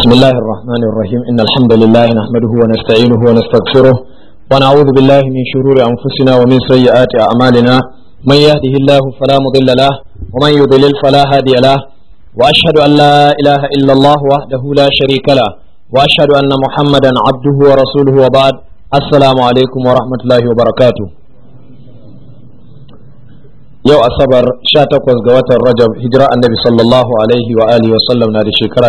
بسم الله الرحمن الرحيم إن الحمد لله نحمده ونستعينه ونستغفره ونعوذ بالله من شرور أنفسنا ومن سيئات أعمالنا من يهده الله فلا مضل له ومن يضلل فلا هادي له وأشهد أن لا إله إلا الله وحده لا شريك له وأشهد أن محمدا عبده ورسوله وبعد السلام عليكم ورحمة الله وبركاته. yau asabar 18 ga watan rajab hijira annabi sallallahu alaihi wa alihi wa sallam na da shekara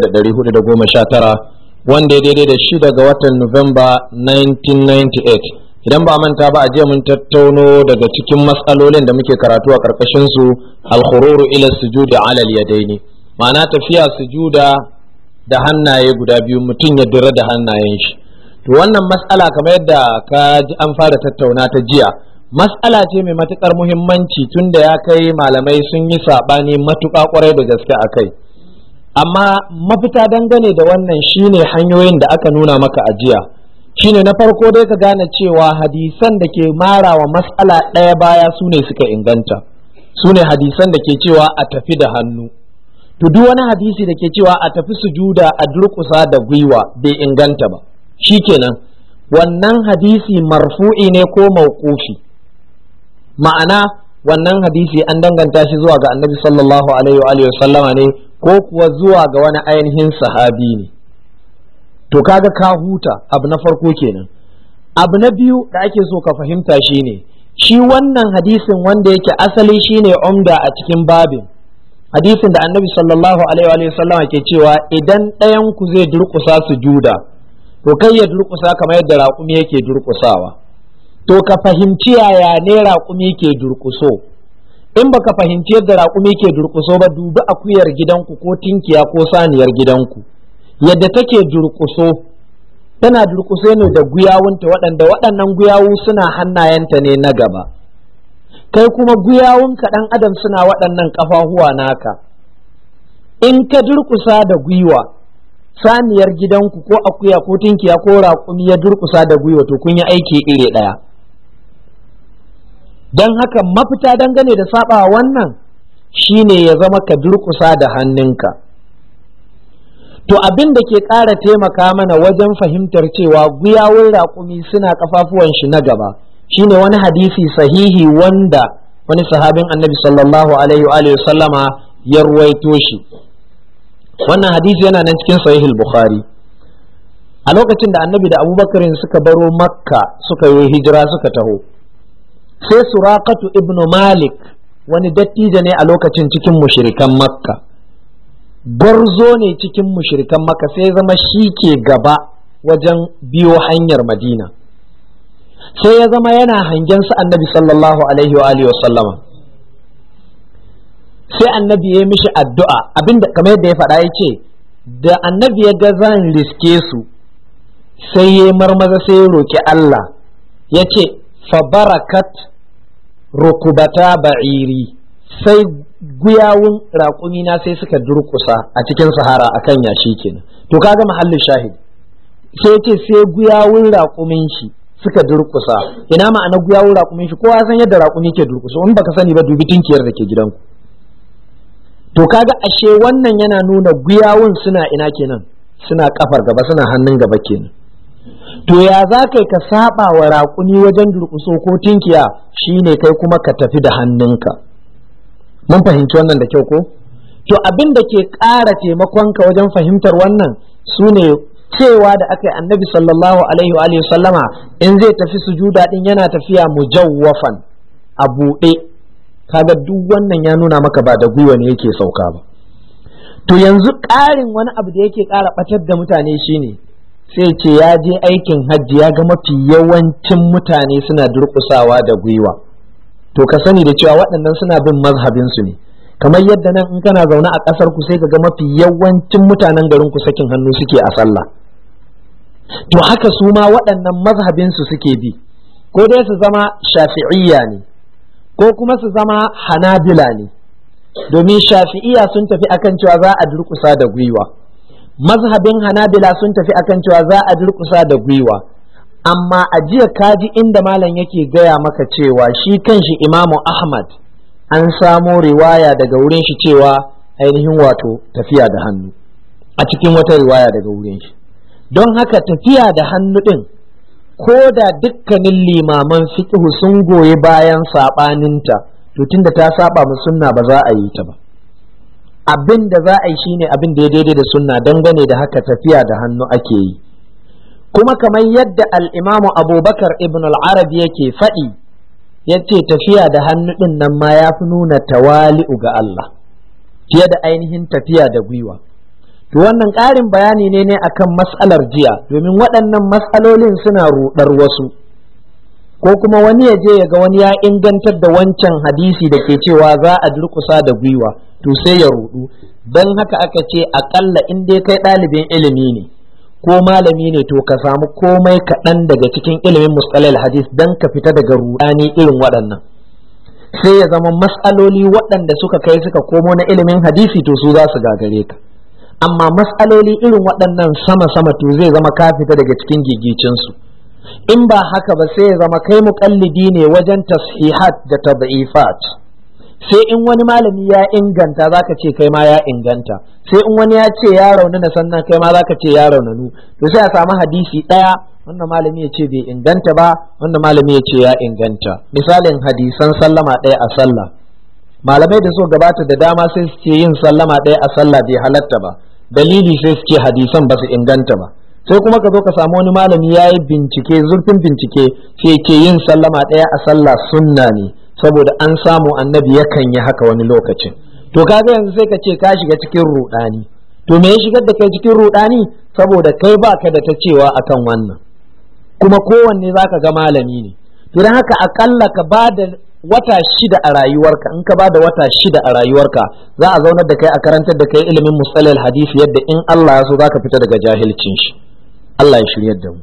1419 wanda ya daidai da 6 ga watan Nuwamba 1998. idan ba manta ba a jiya mun tattauno daga cikin matsalolin da muke karatu a karkashin su al-khururu ila sujudi ala al-yadaini, ma'ana tafiya sujuda da hannaye guda biyu, mutum ya dira da hannayen shi. To wannan matsala kamar yadda ka ji an fara tattauna ta jiya, mas'ala ce mai matuƙar muhimmanci tunda ya kai malamai sun yi saɓani matuƙa ƙwarai da gaske a kai, amma mafita dangane da wannan shine hanyoyin da aka nuna maka a jiya. Shine na farko dai ka gane cewa hadisan da ke marawa mas'ala ɗaya baya su ne suka inganta, su ne hadisan da ke cewa a tafi da hannu. To duk wani hadisi da ke cewa a tafi sujuda a durƙusa da gwiwa bai inganta ba, shikenan wannan hadisi marfu'i ne ko mauqufi, ma'ana wannan hadisi an danganta shi zuwa ga annabi sallallahu alaihi wa sallama ne ko kuwa zuwa ga wani ainihin sahabi ne. To kaga ka huta, abu na farko kenan. Abu na biyu da ake so ka fahimta shine shi wannan hadisin wanda yake asali shine umda a cikin babin hadisin da annabi sallallahu alaihi wa sallama ke cewa idan ɗayan ku zai durƙusa sujuda to kai ya durƙusa kamar yadda raƙumi yake durƙusawa. To ka fahimci yaya ne raƙumi ke durƙuso. In baka fahimci yadda raƙumi ke durƙuso ba, dubi akuyar gidanku ko tinkiya ko saniyar gidanku yadda take durƙuso. Tana durƙuso ne da guyawunta waɗanda waɗannan guyawu suna hannayenta ne na gaba, kai kuma guyawunka ɗan adam suna waɗannan ƙafafuwa naka. In ka durƙusa da gwiwa, saniyar gidanku ko akuya ko tinkiya ko raƙumi ya durƙusa da gwiwa, to kun yi aiki iri ɗaya. Don haka mafita dangane da saba wannan shine ya zama ka durƙusa da hannunka. To abin da ke ƙara taimaka mana wajen fahimtar cewa guyawun raƙumi suna kafafuwan shi na gaba shine wani hadisi sahihi wanda wani sahabin annabi sallallahu alaihi wa sallama ya ruwaito shi. Wannan hadisi yana nan cikin sahihul Bukhari. A lokacin da annabi da Abubakarin suka baro Makka suka yi hijira suka taho, sai Suraqatu ibn Malik, wani dattijo ne a lokacin cikin mushrikan Makka, gwarzo ne cikin mushrikan Makka, sai zama shi ke gaba wajen biyo hanyar Madina, sai ya zama yana hangen su annabi sallallahu alaihi wa sallama. Sai annabi ya mishi addu'a, abinda kamar yadda ya faɗa ya ce da annabi ya ga zan riske su sai ya marmaza sai ya roƙi Allah ya ce fa barakat rukubata ba'iri, sai guyawun raƙumina sai suka durƙusa a cikin sahara akan yashi kenan. To kaga mahallin shahid, sai ce sai guyawun raƙumin shi suka durƙusa. Ina ma'ana guyawun raƙumin shi? Kowa san yadda raƙumi ke durƙusa, in baka sani ba dubi tinkiyar da ke gidanku. To kaga ashe wannan yana nuna guyawun suna ina kenan, suna kafar gaba, suna hannun gaba kenan. To ya za kai ka saba wa raƙumi wajen durƙuso ko tinkiya, shine kai kuma ka tafi da hannunka. Mun fahimci wannan da kyau ko? To abin da ke ƙara taimakonka wajen fahimtar wannan su ne cewa da aka yi annabi sallallahu alaihi wa sallama in zai tafi sujuda din yana tafiya mujawwafan, a buɗe. Kaga duk wannan ya nuna maka ba da gwiwa ne yake sauka ba. To yanzu ƙarin wani abu da yake ƙara ɓatar da mutane shine sai ce ya je aikin hajji ya ga mafi yawancin mutane suna durƙusawa da gwiwa. To ka sani da cewa waɗannan suna bin mazhabin su ne, kamar yadda nan in kana zaune a ƙasar ku sai ka ga mafi yawancin mutanen garin ku sakin hannu suke a sallah. To haka su ma waɗannan mazhabin su suke bi, ko dai su zama shafi'iyya ne ko kuma su zama hanabila ne, domin shafi'iya sun tafi akan cewa za a durƙusa da gwiwa, mazhabin hanabila sun tafi akan cewa za a durƙusa da gwiwa. Amma a jiya kaji inda malam yake gaya maka cewa shi kanshi imamu Ahmad an samo riwaya daga wurin shi cewa ainihin wato tafiya da hannu. a cikin wata riwaya daga wurin shi. Don haka tafiya da hannu ɗin, ko da dukkanin limaman fiqhu sun goyi bayan saɓaninta, to tunda ta saba mu sunna ba za a yi ta ba. Abin da za a yi shine abin da ya daidai da sunna, dangane da haka tafiya da hannu ake yi. Kuma kamar yadda al-Imamu Abubakar ibn al-Arabi yake faɗi, yace tafiya da hannu ɗin nan ma ya fi nuna tawali'u ga Allah fiye da ainihin tafiya da gwiwa. To wannan ƙarin bayani ne akan mas'alar jiya, domin waɗannan mas'alolin suna ruɗar wasu, ko kuma wani ya je ya ga wani ya ingantar da wancan hadisi da ke cewa za a durƙusa da gwiwa, to sai ya ruɗu. Don haka aka ce aƙalla in dai kai ɗalibin ilimi ne ko malami ne, to ka samu komai kaɗan daga cikin ilimin mustalahil hadis don ka fita daga ruɗani irin waɗannan. Sai ya zama mas'aloli waɗanda suka kai suka komo na ilimin hadisi, to su za su gagare ka. Amma mas'aloli irin waɗannan sama-sama, to zai zama ka fita daga cikin gigicinsu. In ba haka ba sai ya zama kai muƙallidi ne wajen tashihat da tad'ifat. Sai in wani malami ya inganta zaka ce kai ma ya inganta, sai in wani ya ce ya raunana sannan kai ma zaka ce ya raunanu. To sai a samu hadisi ɗaya, wannan malami ya ce bai inganta ba, wannan malami ya ce ya inganta. Misalin hadisan sallama ɗaya a sallah, malamai da so gabata da dama sai su ce yin sallama ɗaya a sallah bai halatta ba, dalili sai su ce hadisan ba su inganta ba. Sai kuma ka zo ka samu wani malami ya yi bincike, zurfin bincike, sai ce yin sallama ɗaya a sallah sunna ne, saboda an samu annabi yakan yi haka wani lokacin. To kaga yanzu sai ka ce ka shiga cikin ruɗani. To me ya shigar da kai cikin ruɗani? Saboda kai baka da ta cewa akan wannan, kuma kowanne zaka ga malami ne. To dan haka akalla ka ba da wata 6 a rayuwarka, in ka ba da wata 6 a rayuwarka, za a zaunar da kai a karantar da kai ilimin mustalahil hadisi yadda in Allah ya so zaka fita daga jahilcin shi. Allah ya shiryar da mu.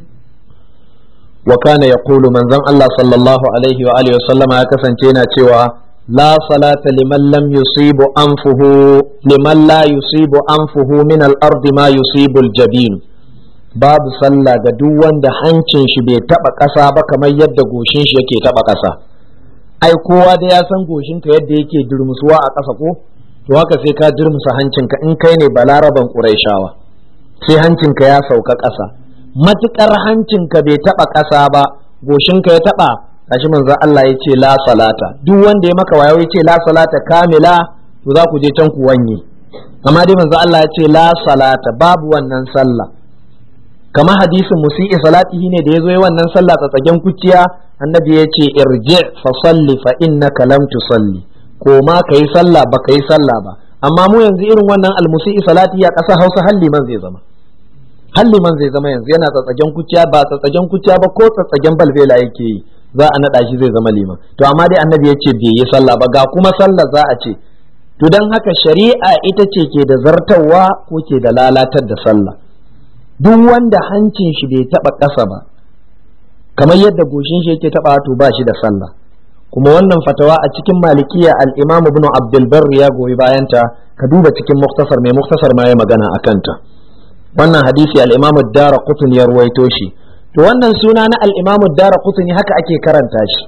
Wa kana yaqulu, manzon Allah sallallahu alaihi wa alihi wasallama ya kasance yana cewa la salata liman lam yusibu anfuhu liman la yusibu anfuhu min al-ardi ma yusibu al-jabin. Babu sallah ga duk wanda hancin shi bai taba ƙasa ba kamar yadda goshin shi yake taba ƙasa. Ai kowa da ya san goshin ka yadda yake durmusuwa a ƙasa ko? To haka sai ka durmusa hancinka in kai ne balaraban Qurayshawa. Sai hancinka ya sauka ƙasa. Matuƙar hancinka bai taɓa ƙasa ba, goshinka ya taɓa, kashi manzon Allah ya ce la salata. Duk wanda ya maka wayo ya ce la salata kamila, to za ku je can ku wanye. Amma dai manzon Allah ya ce la salata, babu wannan sallah. Kamar hadisin musi'i salatihi ne da ya zo yi wannan sallah tsatsagen kuciya, annabi ya ce irji fa salli fa innaka lam tusalli. Ko ma kai sallah ba kai sallah ba. Amma mu yanzu irin wannan almusi'i salatihi a ƙasar Hausa halli man zai zama. Halliman zai zama yanzu yana tsatsagen kuciya, ba tsatsagen kuciya ba ko tsatsagen balbela yake yi, za a naɗa shi zai zama liman. To amma dai annabi ya ce bai yi sallah ba, ga kuma sallah za a ce. To don haka shari'a ita ce ke da zartawa ko ke da lalatar da sallah. Duk wanda hancin shi bai taɓa ƙasa ba, kamar yadda goshin shi yake taɓa, to ba shi da sallah. Kuma wannan fatawa a cikin malikiya al-Imam Ibn Abdul Barr ya goyi bayanta, ka duba cikin muktasar, mai muktasar ma ya magana a kanta. Wannan hadisi al-Imam ad-Daraqutni ya ruwaito shi. To wannan suna na al-Imam ad-Daraqutni haka ake karanta shi,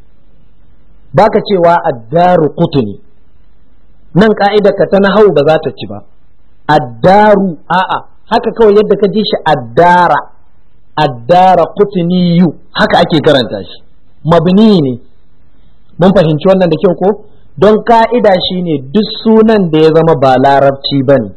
baka cewa ad-Daraqutni. Nan ka'idar ka ta nahwu ba za ta ci ba. Ad-Daru, a'a, haka kawai yadda ka ji shi ad-Dara, ad-Daraqutni haka ake karanta shi, mabni ne. Mun fahimci wannan da kyau ko? Don ka'ida shine duk sunan da ya zama ba larabci bane,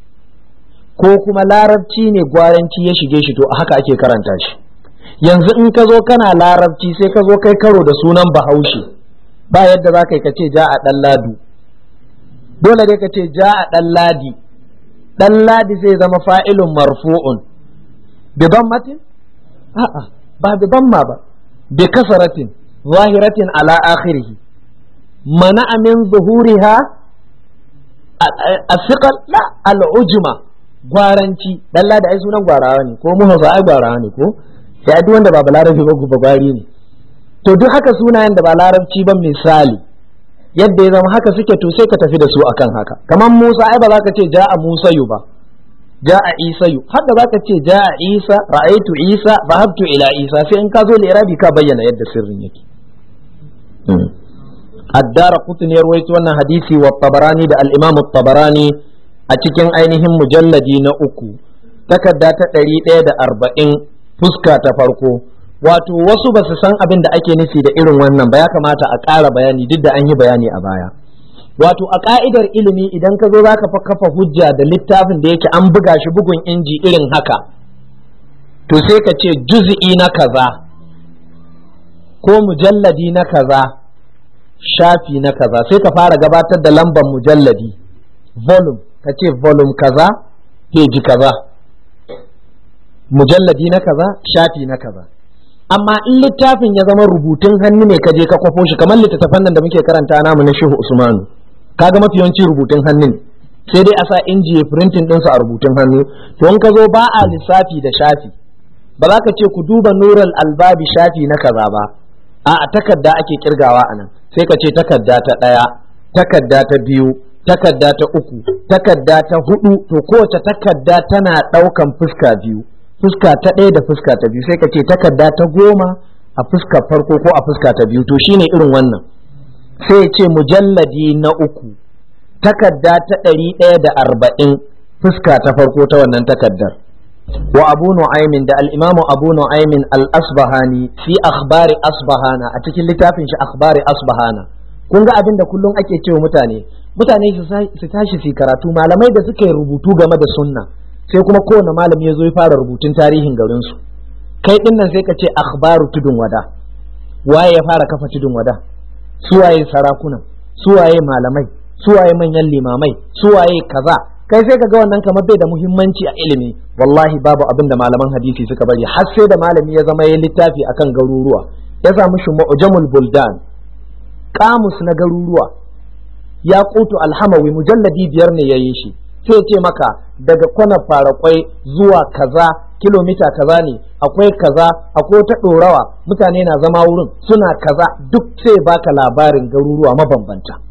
ko kuma larabci ne gwaranci ya shige shi, to haka ake karanta shi. Yanzu in ka zo kana larabci sai ka zo kai karo da sunan Bahaushe, ba yadda za ka yi ka ce ja a ɗan ladu, dole dai ka ce ja a ɗan ladi. Ɗan ladi zai zama fa'ilun marfu'un bi dammatin? A'a, ba bi damma ba, bi kasaratin zahiratin ala akhirih, mana'a min zuhuriha as-siqal la al-ujma. Gwaranci, dalla da ai sunan gwarawa ne, ko mu Hausa ai gwarawa ne ko? Sai duk wanda ba larabci ba gwari ne. To duk haka sunayen da ba larabci ba, misali yadda ya zama haka suke, to sai ka tafi da su akan haka. Kamar Musa, ai ba za ka ce ja'a Musayu ba, ja'a Isayu. Haka za ka ce ja'a Isa, ra'aitu Isa, bahabtu ila Isa. Sai in ka zo li'irabi ka bayyana yadda sirrin yake. Ad-Daraqutni ya rawaito wannan hadisi wa Tabarani da al-Imam at-Tabarani a cikin ainihin mujalladi na 3 takarda ta 140 fuska ta farko. Wato wasu ba su san abin da ake nufi da irin wannan ba, ya kamata a ƙara bayani duk da an yi bayani a baya. Wato a ƙa'idar ilimi idan ka zo za ka kafa hujja da littafin da yake an buga shi bugun inji irin haka, to sai ka ce juz'i na kaza ko mujalladi na kaza shafi na kaza, sai ka fara gabatar da lambar mujalladi volume, ka ce volume kaza page kaza, mujalladi na kaza shafi na kaza. Amma in littafin ya zama rubutun hannu ne ka je ka kwafo shi kamar littattafan nan da muke karanta namu na Shehu Usmanu, kaga mafi yawanci rubutun hannu ne, sai dai a sa inji ya printing ɗinsu a rubutun hannu. To in ka zo ba a lissafi da shafi, ba za ka ce ku duba Nurul Albabi shafi na kaza ba, a takarda ake kirgawa a nan, sai ka ce takarda ta 1, takarda ta 2, takarda ta 3, takarda ta 4. To kowace takarda tana ɗaukan fuska biyu, fuska ta 1 da fuska ta 2, sai ka ce takarda ta 10 a fuskar farko ko a fuska ta 2. To shine irin wannan, sai ce mujalladi na 3 takarda ta 140 fuska ta farko ta wannan takardar. Wa Abu Nu'aymin da al-Imam Abu Nu'aymin al-Asbahani fi akhbari Asbahana, a cikin littafin shi akhbari Asbahana. Kun ga abin da kullum ake cewa mutane su tashi su karatu, malamai da suke rubutu game da sunna, sai kuma kowane malami ya zo ya fara rubutun tarihin garinsu. Kai din nan sai ka ce akhbaru tudun wada, waye ya fara kafa tudun wada, suwaye sarakuna, suwaye malamai, suwaye manyan limamai, suwaye kaza. Kai sai ka ga wannan kamar bai da muhimmanci a ilimi. Wallahi babu abin da malaman hadisi suka bari, har sai da malami ya zama ya littafi akan garuruwa, ya samu shi mu'jamul buldan, kamus na garuruwa, ya qutu alhamawi mujalladi 5 ne yayi shi. Sai ce maka daga kwana farakwai zuwa kaza kilomita kaza ne, akwai kaza, akwai ta ɗorawa, mutane na zama wurin suna kaza, duk sai baka labarin garuruwa mabambanta.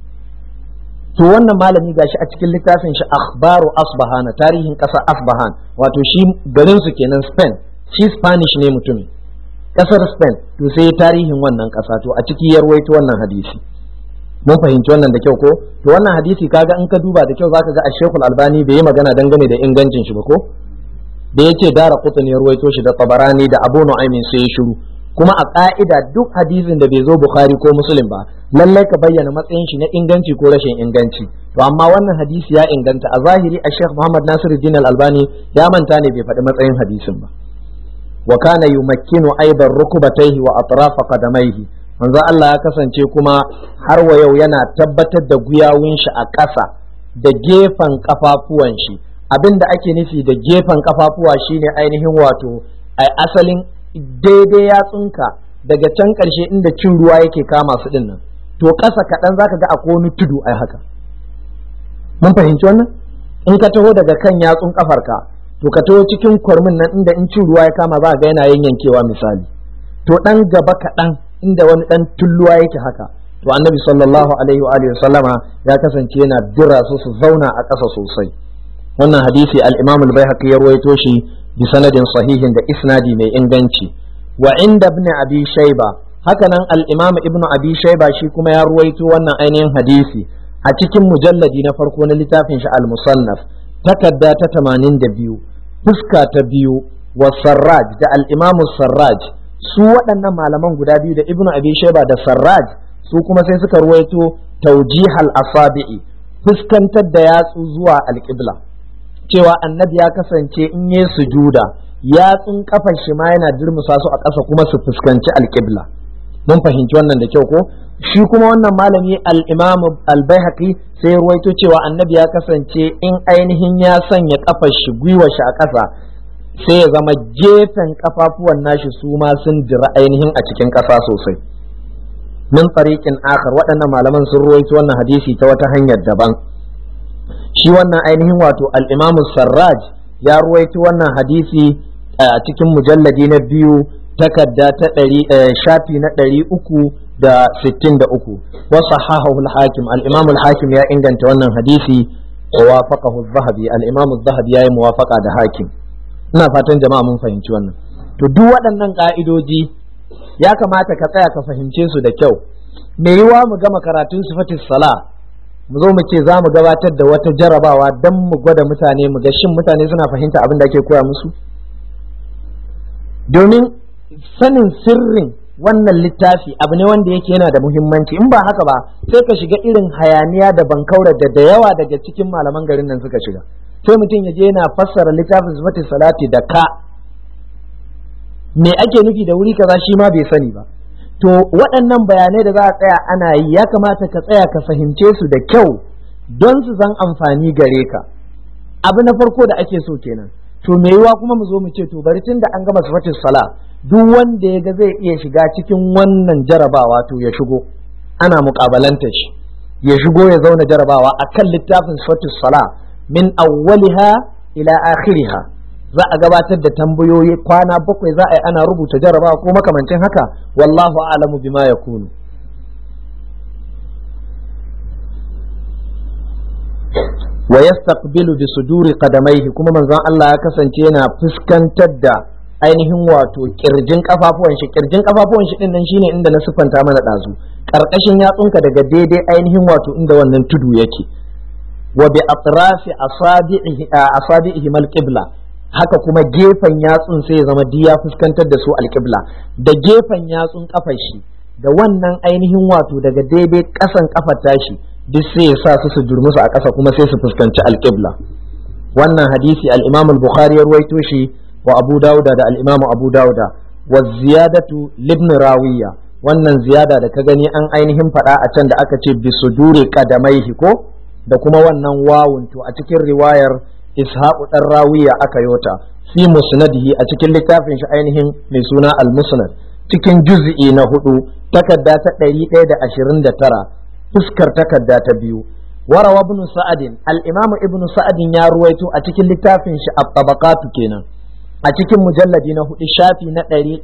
To wannan malami gashi a cikin littafin shi akhbaru Asbahana, tarihin ƙasar Asbahan, wato shi garin su kenan Spain, shi Spanish ne mutumin ƙasar Spain. To sai tarihin wannan ƙasa, to a ciki ya ruwaito wannan hadisi. Mun fahimci wannan da kyau ko? To wannan hadisi kaga in ka duba da kyau zaka ga Sheikhul Albani bai yi magana dangane da ingancin shi ba ko? Da yace Daraqutni ya ruwaito shi da Tabarani da Abu Nu'aymin sai ya shiru. Kuma a ka'ida duk hadisin da bai zo Bukhari ko Muslim ba, lallai ka bayyana matsayin shi na inganci ko rashin inganci. To amma wannan hadisi ya inganta a zahiri, a Sheikh Muhammad Nasiruddin Al-Albani ya manta ne bai faɗi matsayin hadisin ba. Wa kana yumakkinu aidan rukubatayhi wa atrafa qadamayhi, manzo Allah ya kasance kuma har wa yau yana tabbatar da guyawun shi a ƙasa da gefen kafafuwan shi. Abinda ake nufi da gefen kafafuwa shine ainihin wato asalin daidai yatsunka daga can ƙarshe inda cin ruwa yake kama su din nan, to ƙasa kaɗan zaka ga akwai wani tudu ai haka. Mun fahimci wannan? In ka taho daga kan yatsun kafarka, to ka taho cikin kwarmin nan inda in cin ruwa ya kama za ga yana yankewa misali, to ɗan gaba kaɗan inda wani ɗan tulluwa yake haka, to annabi sallallahu alaihi wa alihi sallama ya kasance yana dira su zauna a ƙasa sosai. Wannan hadisi al-Imam al-Baihaqi ya rawaito shi bi sanadin sahihin da isnadi mai inganci. Wa inda ibn Abi Shayba, hakanan al-Imam ibn Abi Shayba shi kuma ya rawaito wannan ainihin hadisi a cikin mujalladi na farko na littafin shi al-Musannaf, takarda ta 82 fuska ta 2, wa Sarraj da al-Imam Sarraj. Su waɗannan malaman guda biyu da Ibn Abi Shayba da Sarraj, su kuma sai suka ruwaito tawjihal asabi'i, fuskantar da yatsu zuwa alƙibla, cewa annabi ya kasance in yi sujuda yatsun kafar shi ma yana durmusa su a ƙasa kuma su fuskanci alƙibla. Mun fahimci wannan da kyau ko? Shi kuma wannan malami al-Imam al-Baihaqi sai ya ruwaito cewa annabi ya kasance in ainihin ya sanya kafar shi gwiwar shi a ƙasa, sai ya zama gefen kafafuwan nashi su ma sun jira ainihin a cikin ƙasa sosai. Min tariqin akhar, waɗannan malaman sun ruwaito wannan hadisi ta wata hanyar daban. Shi wannan ainihin wato al-Imam Sarraj ya ruwaito wannan hadisi a cikin mujalladi na 2 takarda ta shafi na 363 wa sahahahu al-Hakim, al-Imam al-Hakim ya inganta wannan hadisi wa wafaqahu az-Zahabi, al-Imam az-Zahabi ya yi muwafaqa da Hakim. Ina fatan jama'a mun fahimci wannan. To duk waɗannan ka'idoji ya kamata ka tsaya ka fahimce su da kyau. Me yiwa mu gama karatun sifatis sala mu zo mu ce za mu gabatar da wata jarabawa don mu gwada mutane mu ga shin mutane suna fahimta abin da ake koya musu, domin sanin sirrin wannan littafi abu ne wanda yake yana da muhimmanci. In ba haka ba sai ka shiga irin hayaniya da bankaura da yawa daga cikin malaman garin nan suka shiga, sai mutum ya je yana fassara littafin sifatin salati da ka me ake nufi da wuri kaza shi ma bai sani ba. To waɗannan bayanai da za a tsaya ana yi ya kamata ka tsaya ka fahimce su da kyau don su zan amfani gare ka. Abu na farko da ake so kenan. To me yiwa kuma mu zo mu ce to bari tun da an gama sifatin sala duk wanda ya ga zai iya shiga cikin wannan jarabawa to ya shigo, ana muƙabalantar shi ya shigo ya zauna jarabawa akan littafin sifatin sala min awwaliha ila akhiriha. Za a gabatar da tambayoyi kwana 7 za a yi ana rubuta jarabawa ko makamancin haka, wallahu a'lamu bima yakunu. Wa yastaqbilu bi suduri qadamaihi, kuma manzon Allah ya kasance yana fuskantar da ainihin wato kirjin kafafuwan shi din nan shine inda na siffanta mana dazu, karkashin yatsunka daga daidai ainihin wato inda wannan tudu yake. Wa bi atrafi asabi'ihi al-qibla, haka kuma gefen yatsun sai ya zama ya fuskantar da su alƙibla, da gefen yatsun kafar shi da wannan ainihin wato daga daidai ƙasan kafar tashi duk sai ya sa su jurmusu a ƙasa kuma sai su fuskanci alƙibla. Wannan hadisi al-Imam al-Bukhari ya ruwaito shi wa Abu Dawuda da al-Imam Abu Dawuda. Wa ziyadatu libn Rawiya, wannan ziyada da ka gani an ainihin faɗa a can da aka ce bi suduri qadamaihi ko, da kuma wannan wawun to a cikin riwayar Ishaqu dan Rawiya aka yota fi musnadihi a cikin littafin shi ainihin mai suna al-Musnad cikin juz'i na 4 takarda ta 129 fuskar takarda ta 2. Warawa ibn Sa'ad, al-Imam ibn Sa'ad ya ruwaito a cikin littafin shi at-Tabaqat kenan a cikin mujalladi na 4 shafi na 157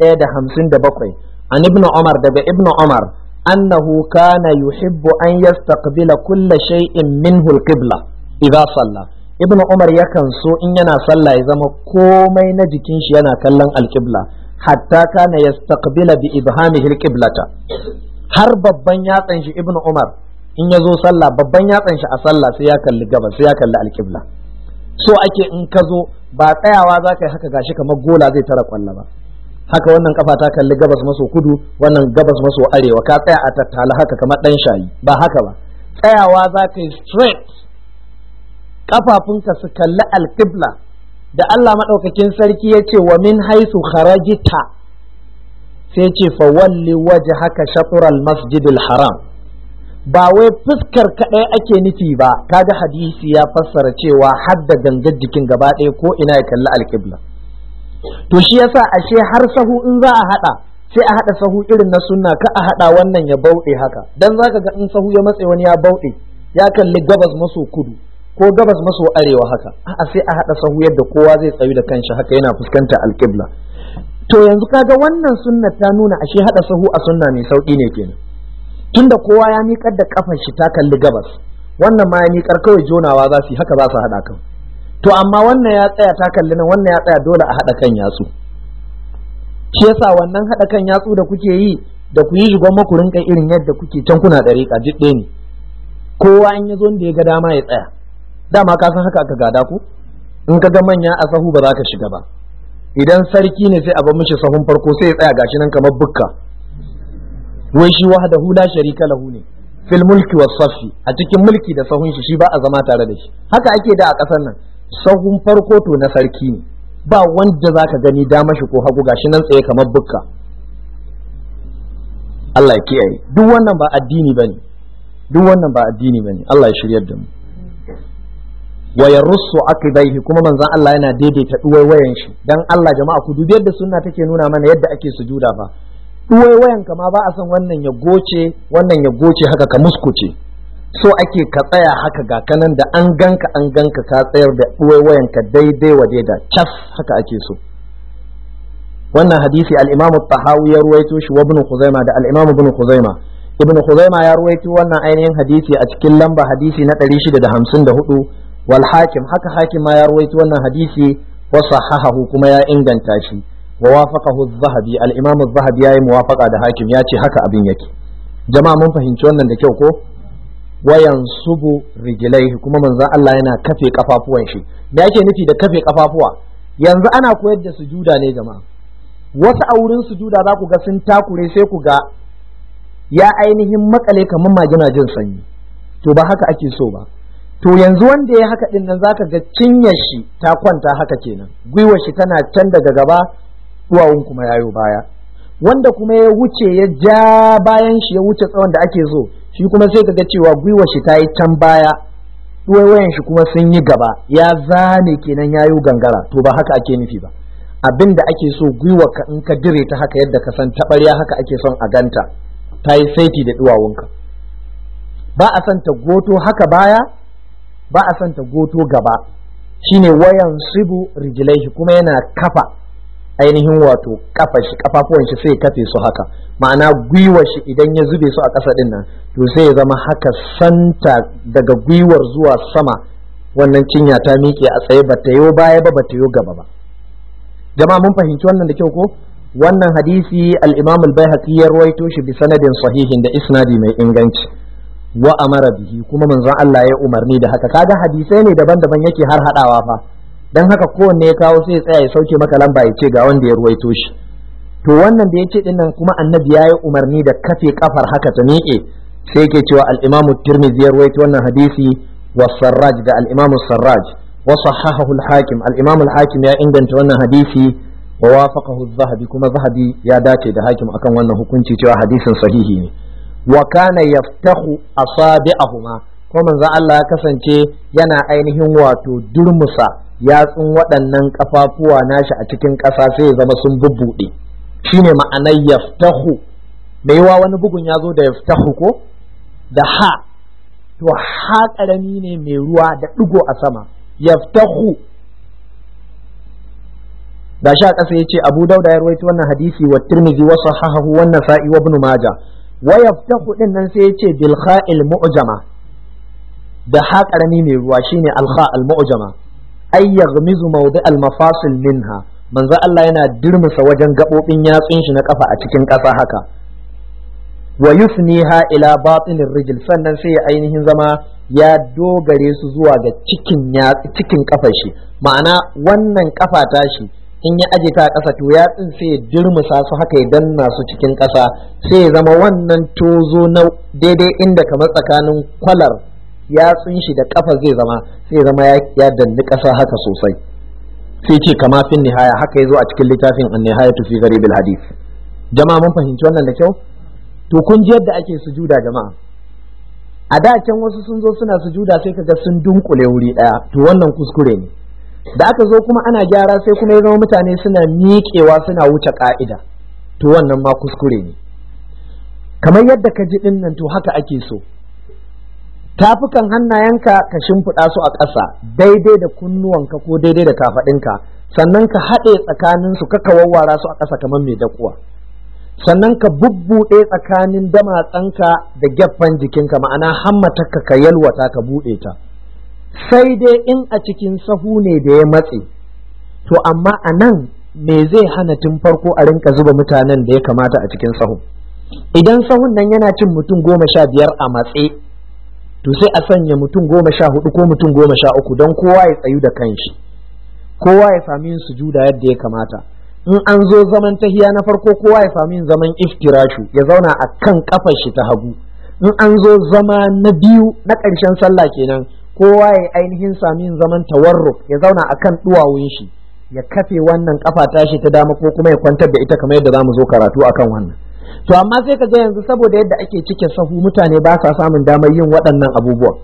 an ibn Umar daga ibn Umar annahu kana yuhibbu an yastaqbila kulla shay'in minhu al-qibla idha salla. Ibn Umar yakan so in yana sallah ya zama komai na jikin shi yana kallon alƙibla, hatta kana yastaqbila bi ibhamihi alqiblata, har babban yatsan shi Ibn Umar in ya zo sallah babban yatsan shi a sallah sai ya kalli gabas, sai ya kalli alƙibla. So ake in ka zo ba tsayawa za ka yi haka gashi kamar gola zai tara kwalla ba, haka wannan kafa ta kalli gabas maso kudu wannan gabas maso arewa, ka tsaya a tattala haka kamar dan shayi, ba haka ba. Tsayawa za ka yi straight, kafafunka su kalli alƙibla, da Allah maɗaukakin sarki ya ce wa min haisu kharajita sai ce fa walli wajhaka shatr al-masjid al-haram. Ba wai fuskar kaɗai ake nufi ba, kaga hadisi ya fassara cewa hadda gangar jikin gaba ɗaya ko ina ya kalli alƙibla. To shi yasa ashe har sahu in za a haɗa sai a haɗa sahu irin na sunna, ka a haɗa wannan ya bauɗe haka, dan zaka ga in sahu ya matse wani ya bauɗe ya kalli gabas maso kudu ko gabas maso arewa haka, a'a sai a haɗa sahu yadda kowa zai tsayu da kanshi haka yana fuskanta alƙibla. To yanzu kaga wannan sunna ta nuna ashe haɗa sahu a sunna mai sauƙi ne kenan, tunda kowa ya miƙar da kafar shi ta kalli gabas, wannan ma ya miƙar kawai jonawa za su yi haka, za su haɗa kan. To amma wannan ya tsaya ta kalli nan, wannan ya tsaya, dole a haɗa kan yatsu. Shi yasa wannan haɗa kan yatsu da kuke yi da ku yi shi gwamma ku rinka irin yadda kuke can kuna ɗariƙa duk ɗaya ne. Kowa in ya zo da ya ga dama ya tsaya. Dama ka san haka aka gada ku, in ka ga manya a sahu ba za ka shiga ba, idan sarki ne sai a bar mishi sahun farko sai ya tsaya gashi nan kamar bukka, wai shi wahdahu la sharika lahu ne fil mulki was safi, a cikin mulki da sahun shi ba a zama tare da shi. Haka ake da a ƙasar nan, sahun farko to na sarki ne, ba wanda za ka gani dama shi ko hagu gashi nan tsaye kamar bukka. Allah ya kiyaye, duk wannan ba addini bane, duk wannan ba addini bane. Allah ya shiryar da mu. Wa yarussu aqibaihi, kuma manzon Allah yana daidaita duwaiwayen shi. Dan Allah jama'a ku dubi yadda sunna take nuna mana yadda ake sujuda fa. Duwaiwayen ka ma ba a san wannan ya goce haka ka muskuce. So ake ka tsaya haka ga kanan da an ganka ka tsayar da duwaiwayen ka daidai wa daida cas, haka ake so. Wannan hadisi al-Imam at-Tahawi ya ruwaito shi wa Ibn Khuzaimah da al-Imam Ibn Khuzaimah. Ibn Khuzaimah ya ruwaito wannan ainihin hadisi a cikin lamba hadisi na 654. wal hakim, haka hakim ma ya ruwaito wannan hadisi wa sahahahu kuma ya inganta shi, wa wafaqahu az-zahabi, al-imam az-zahabi yayi muwafaqa da hakim, ya ce haka abin yake. Jama'a mun fahimci wannan da kyau ko? wa yansubu rijlaihi kuma manzon Allah yana kafe kafafuwan shi. Me yake nufi da kafe kafafuwa? Yanzu ana koyar da sujuda ne jama'a. Wasu a wurin sujuda za ku ga sun takure sai ku ga ya ainihin makale kamar magina jin sanyi. To ba haka ake so ba. To yanzu wanda ya haka din nan zaka ga cinyar shi ta kwanta haka kenan. Gwiwar shi tana can daga gaba, duwawun kuma yayo baya. Wanda kuma ya wuce ya ja bayan shi ya wuce tsawon da ake so, shi kuma sai kaga cewa gwiwar shi ta yi can baya, duwayen shi kuma sun yi gaba, ya zane kenan yayo gangara. To ba haka ake nufi ba. Abin da ake so gwiwar ka in ka dire ta haka yadda ka san taɓarya haka ake son a ganta, ta yi saiti da duwawunka. Ba a son ta goto haka baya, ba a son ta goto gaba. Shine wayan sibu rijlaihi kuma yana kafa ainihin wato kafafuwan shi sai kafe su haka, ma'ana gwiwar shi idan ya zube su a ƙasa din nan to sai ya zama haka santa daga gwiwar zuwa sama, wannan cinya ta miƙe a tsaye, ba ta yo baya ba, ba ta yo gaba ba. Jama'a mun fahimci wannan da kyau ko? Wannan hadisi al-Imam al-Baihaqi ya rawaito shi bi sanadin sahihin da isnadi mai inganci. Wa amara bihi kuma manzon Allah ya umarni da haka. Kaga hadisai ne daban-daban yake har hadawa fa. Dan haka kowanne ya kawo sai ya tsaya ya sauke maka lamba ya ce ga wanda ya ruwaito shi. To wannan da yace din nan kuma annabi ya yi umarni da kafe kafar haka ta miƙe, sai yake cewa al-Imam Tirmidhi ya ruwaito wannan hadisi wa Sarraj da al-Imam Sarraj wa sahahahu al-Hakim. Al-Imam al-Hakim ya inganta wannan hadisi wa wafaqahu az-Zahabi kuma Zahabi ya dace da Hakim akan wannan hukunci cewa hadisin sahihi ne. Wa kana yaftahu asabi'ahuma ko manzo Allah ya kasance yana ainihin wato durmusa yatsun waɗannan kafafuwa nashi a cikin ƙasa sai ya zama sun bubbuɗe. Shine ma'anar yaftahu. Mai yawa wani bugun ya zo da yaftahu ko da ha, to ha ƙarami ne mai ruwa da ɗigo a sama. Yaftahu da sha ƙasa yace Abu Dauda ya rawaito wannan hadisi wa Tirmidhi wa sahahahu wa Nasa'i wa Ibn Majah. Wa yaftahu din nan sai yace bil kha'il mu'jama, da ha ƙarami mai ruwa shine al kha al mu'jama, ay yaghmizu mawdi' al mafasil minha. Manzo Allah yana dirmusa wajen gabobin yatsun shi na kafa a cikin ƙasa haka. Wa yufniha ila batinir rijl, sannan sai ya ainihin zama ya dogare su zuwa ga cikin kafar shi, ma'ana wannan kafa ta shi in ya aje ta a ƙasa to yatsun sai ya dirmusa su haka ya danna su cikin ƙasa, sai ya zama wannan tozo na daidai inda kamar tsakanin kwalar yatsun shi da kafa zai zama, sai ya zama ya danni ƙasa haka sosai. Sai ce kama fin nihaya, haka ya zo a cikin littafin an-nihayatu fi gharibil hadith. Jama'a mun fahimci wannan da kyau? To kun ji yadda ake sujuda jama'a. A da can wasu sun zo suna sujuda sai kaga sun dunkule wuri daya, to wannan kuskure ne. Da aka zo kuma ana gyara sai kuma ya zama mutane suna miƙewa suna wuce ka'ida, to wannan ma kuskure ne. Kamar yadda ka ji din nan to haka ake so. Tafukan hannayenka ka shimfiɗa su a ƙasa daidai da kunnuwanka ko daidai da kafaɗinka, sannan ka haɗe tsakaninsu ka wawwara su a ƙasa kamar mai dakuwa. Sannan ka bubbuɗe tsakanin damatsanka da gefen jikinka, ma'ana hammatarka ka yalwata ka buɗe ta. Sai dai in a cikin sahu ne da ya matse, to amma a nan me zai hana tun farko a rinka zuba mutanen da ya kamata a cikin sahu? Idan sahun nan yana cin mutum 15 a matse, to sai a sanya mutum 14 ko mutum 13 don kowa ya tsayu da kanshi, kowa ya sami yin sujuda yadda ya kamata. In an zo zaman tahiya na farko kowa ya sami yin zaman iftirashu, ya zauna a kan kafar shi ta hagu. In an zo zama na biyu na ƙarshen sallah kenan, kowa ya ainihin sami yin zaman tawarruk, ya zauna a kan duwawun shi, ya kafe wannan kafa tashi ta dama ko kuma ya kwantar da ita kamar yadda zamu zo karatu akan wannan. To amma sai ka ga yanzu saboda yadda ake cike sahu mutane ba sa samun damar yin waɗannan abubuwan.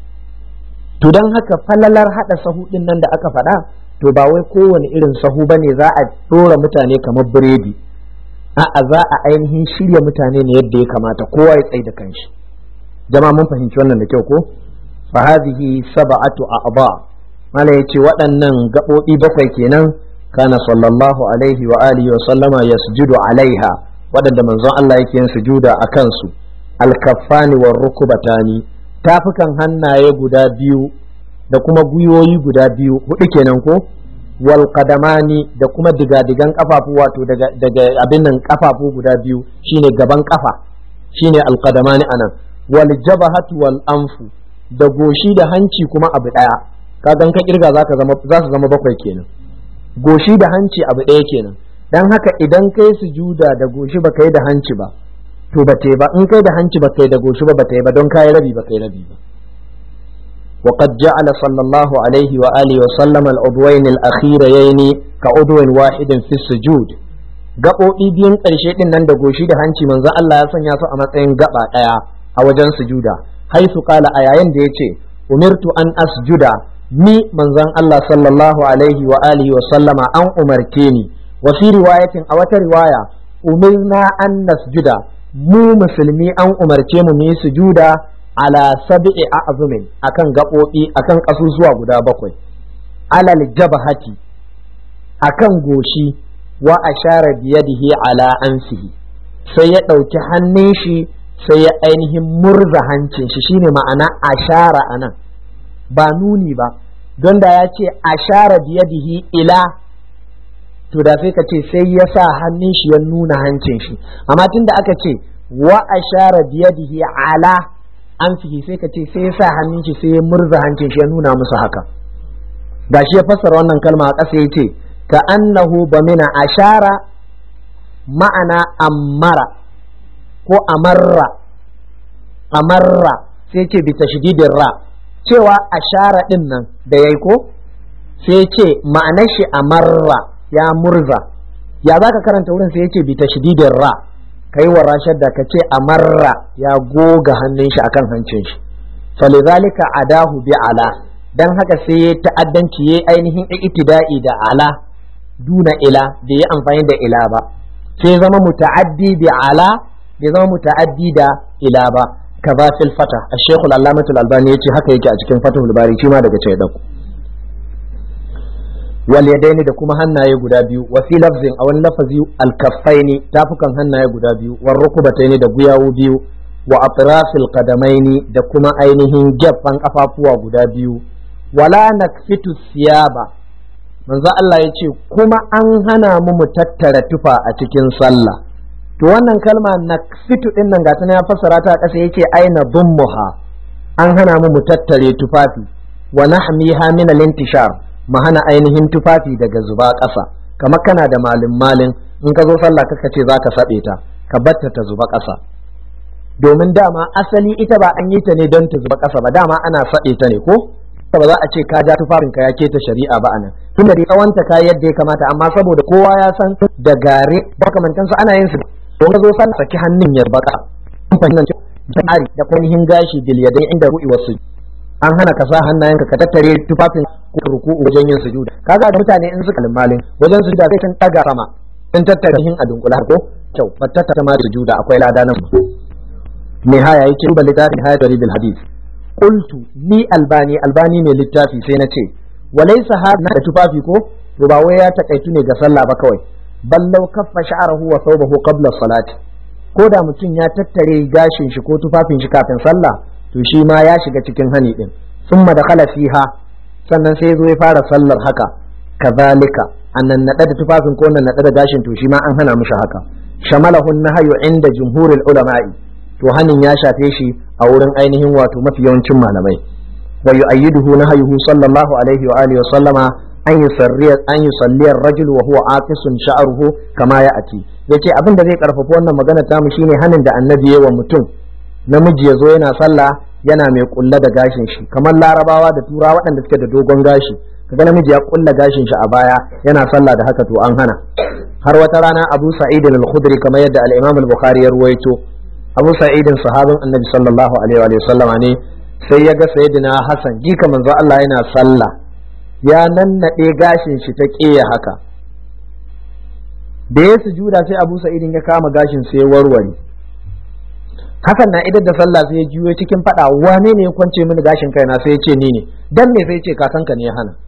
To don haka falalar haɗa sahu ɗin nan da aka faɗa, to ba wai kowane irin sahu bane za a ɗora mutane kamar biredi, a'a za a ainihin shirya mutane ne yadda ya kamata, kowa ya tsaye da kanshi. Jama'a mun fahimci wannan da kyau ko? Fa hadhihi sab'atu a'ba, mala yace waɗannan gaɓoɓi 7 kenan, kana sallallahu alaihi wa alihi wa sallama yasjudu alaiha, waɗanda manzon Allah yake yin sujuda a kansu. Al-kaffani war rukubatani, tafukan hannaye guda biyu da kuma gwiwoyi guda biyu, 4 kenan ko? Wal qadamani, da kuma digadigan kafafu, wato daga abin nan kafafu guda biyu shine gaban kafa, shine al qadamani anan. wal jabhatu wal anfu, da goshi da hanci kuma abu daya. Ka gan ka kirga za su zama bakwai kenan. Goshi da hanci abu daya kenan. Dan haka idan kai sujuda da goshi ba kai da hanci ba to ba ta yi ba, in kai da hanci ba kai da goshi ba ta yi ba, don kai rabi ba kai rabi ba. وقد جعل صلى الله عليه وآله وسلم العضوين الأخيرين كعضو واحد في السجود. gaɓoɓi biyun ƙarshe ɗin nan da goshi da hanci manzo Allah ya sanya su a matsayin gaba ɗaya a wajen sujuda. Haisu qala, a yayin da yace umirtu an asjuda, ni manzon Allah sallallahu alaihi wa alihi wa sallama an umarce ni. Wa fi riwayatin, a wata riwaya, umirna an nasjuda, mu musulmi an umarce mu yi sujuda ala sab'i a'zumin, akan gaɓoɓi, akan ƙasusuwa guda bakwai. Alal jabhati, akan goshi, wa ashara biyadihi ala anfihi, sai ya ɗauki hannun shi sai ya ainihin murza hancin shi, shine ma'ana ashara anan, ba nuni ba, don da ya ce ashara biyadihi ila, to da sai ka ce sai ya sa hannun shi ya nuna hancin shi, amma tunda aka ce wa ashara biyadihi ala anfihi, sai ka ce sai ya sa hannun shi sai ya murza hancin shi ya nuna musu haka. Gashi ya fassara wannan kalma a ƙasa ya ce ka annahu bamina ashara ma'ana ammara ko amarra sai ce bi tashdidin ra, cewa ashara din nan da yayi ko sai ce ma'anar shi amarra, ya murza. Ya zaka karanta wurin sai yace bi tashdidin ra, kai wa rashad da kace amarra, ya goga hannun shi akan hancin shi. Falizalika adahu bi ala, dan haka sai ya ta'addanci yayi ainihin iktida'i da ala duna ila, da ya amfani da ila ba, sai zama muta'addi bi ala, bai zama muta'addi da ila ba. Kaza fil fatah, ash-shaykh al-allamah al-albani yace haka yake a cikin fatahul bari, shi ma daga ce dauko. Wal yadaini, da kuma hannaye guda biyu, wa fi lafzin, a wani lafazi al-kaffaini, tafukan hannaye guda biyu, wa rukubataini, da guyawu biyu, wa atrafil qadamaini, da kuma ainihin gefen kafafuwa guda biyu. Wala nakfitu siyaba, manzo Allah ya ce kuma an hana mu tattara tufa a cikin sallah. To wannan kalma nakfitu din nan gata ya fassara ta a ƙasa yake aina dummuha, an hana mu tattare tufafi. Wa nahmiha min al-intishar, mu hana ainihin tufafi daga zuba ƙasa. Kamar kana da malin in ka zo sallah kaka ce zaka sabe ta, ka batta ta zuba ƙasa, domin dama asali ita ba an yi ta ne don ta zuba ƙasa ba, dama ana sabe ta ne ko ba za a ce ka ja tufafin ka ya keta shari'a ba anan, tunda dai tsawonta ka yadda ya kamata, amma saboda kowa ya san da gare makamantansu ana yin su don ka zo san saki hannun ya baka fahimtar jari da kwanihin gashi bil yadai inda ru'i wasu, an hana ka sa hannayenka ka tattare tufafin ruku'u wajen yin sujuda. Kaga da mutane in suka limalin wajen sujuda sai sun daga sama, sun tattare hin a dunkula ko kyau fattata ta ma sujuda akwai lada nan. Nihaya yake ruba littafin hayatari bil hadith. Qultu ni albani mai littafi sai na ce walaysa hadna da tufafi ko to ba wai ya takaitu ne ga sallah ba kawai, ballau kaffa sha'ruhu wa thawbahu qabla salati, ko da mutum ya tattare gashin shi ko tufafin shi kafin sallah to shi ma ya shiga cikin hani din. Summa dakhala fiha, sannan sai zo ya fara sallar haka, kazalika annan nada da tufafin ko nan nada da gashin to shi ma an hana mishi haka. Shamalahu nahyu inda jumhurul ulama'i, to hanin ya shafe shi a wurin ainihin wato mafi yawancin malamai. Wa yu'ayyiduhu nahyuhu sallallahu alaihi wa alihi wa sallama an yusalli ar-rajul wa huwa aqisun sha'ruhu kama ya'ti. Yace abin da zai karfafa wannan magana ta mu shine hanin da annabi yayi wa mutum namiji yazo yana sallah yana mai kulla da gashin shi, kamar larabawa da turawa waɗanda suke da dogon gashi, kaga namiji ya kulla gashin shi a baya yana sallah da haka, to an hana. Har wata rana Abu Sa'id al-Khudri, kamar yadda al-Imam al-Bukhari ya ruwaito, Abu Sa'idin sahabin Annabi sallallahu alaihi wa sallama ne, sai ya ga Sayyidina Hassan jika manzo Allah yana sallah ya nannade gashin shi ta ƙeya haka. Da ya sujuda sai Abu Sa'idin ya kama gashin sai ya warware. Hassan na idar da sallah sai ya juyo cikin fada, wane ne ya kwance mini gashin kaina? Sai ya ce ni ne. Dan me? sai ya ce kakanka ne ya hana.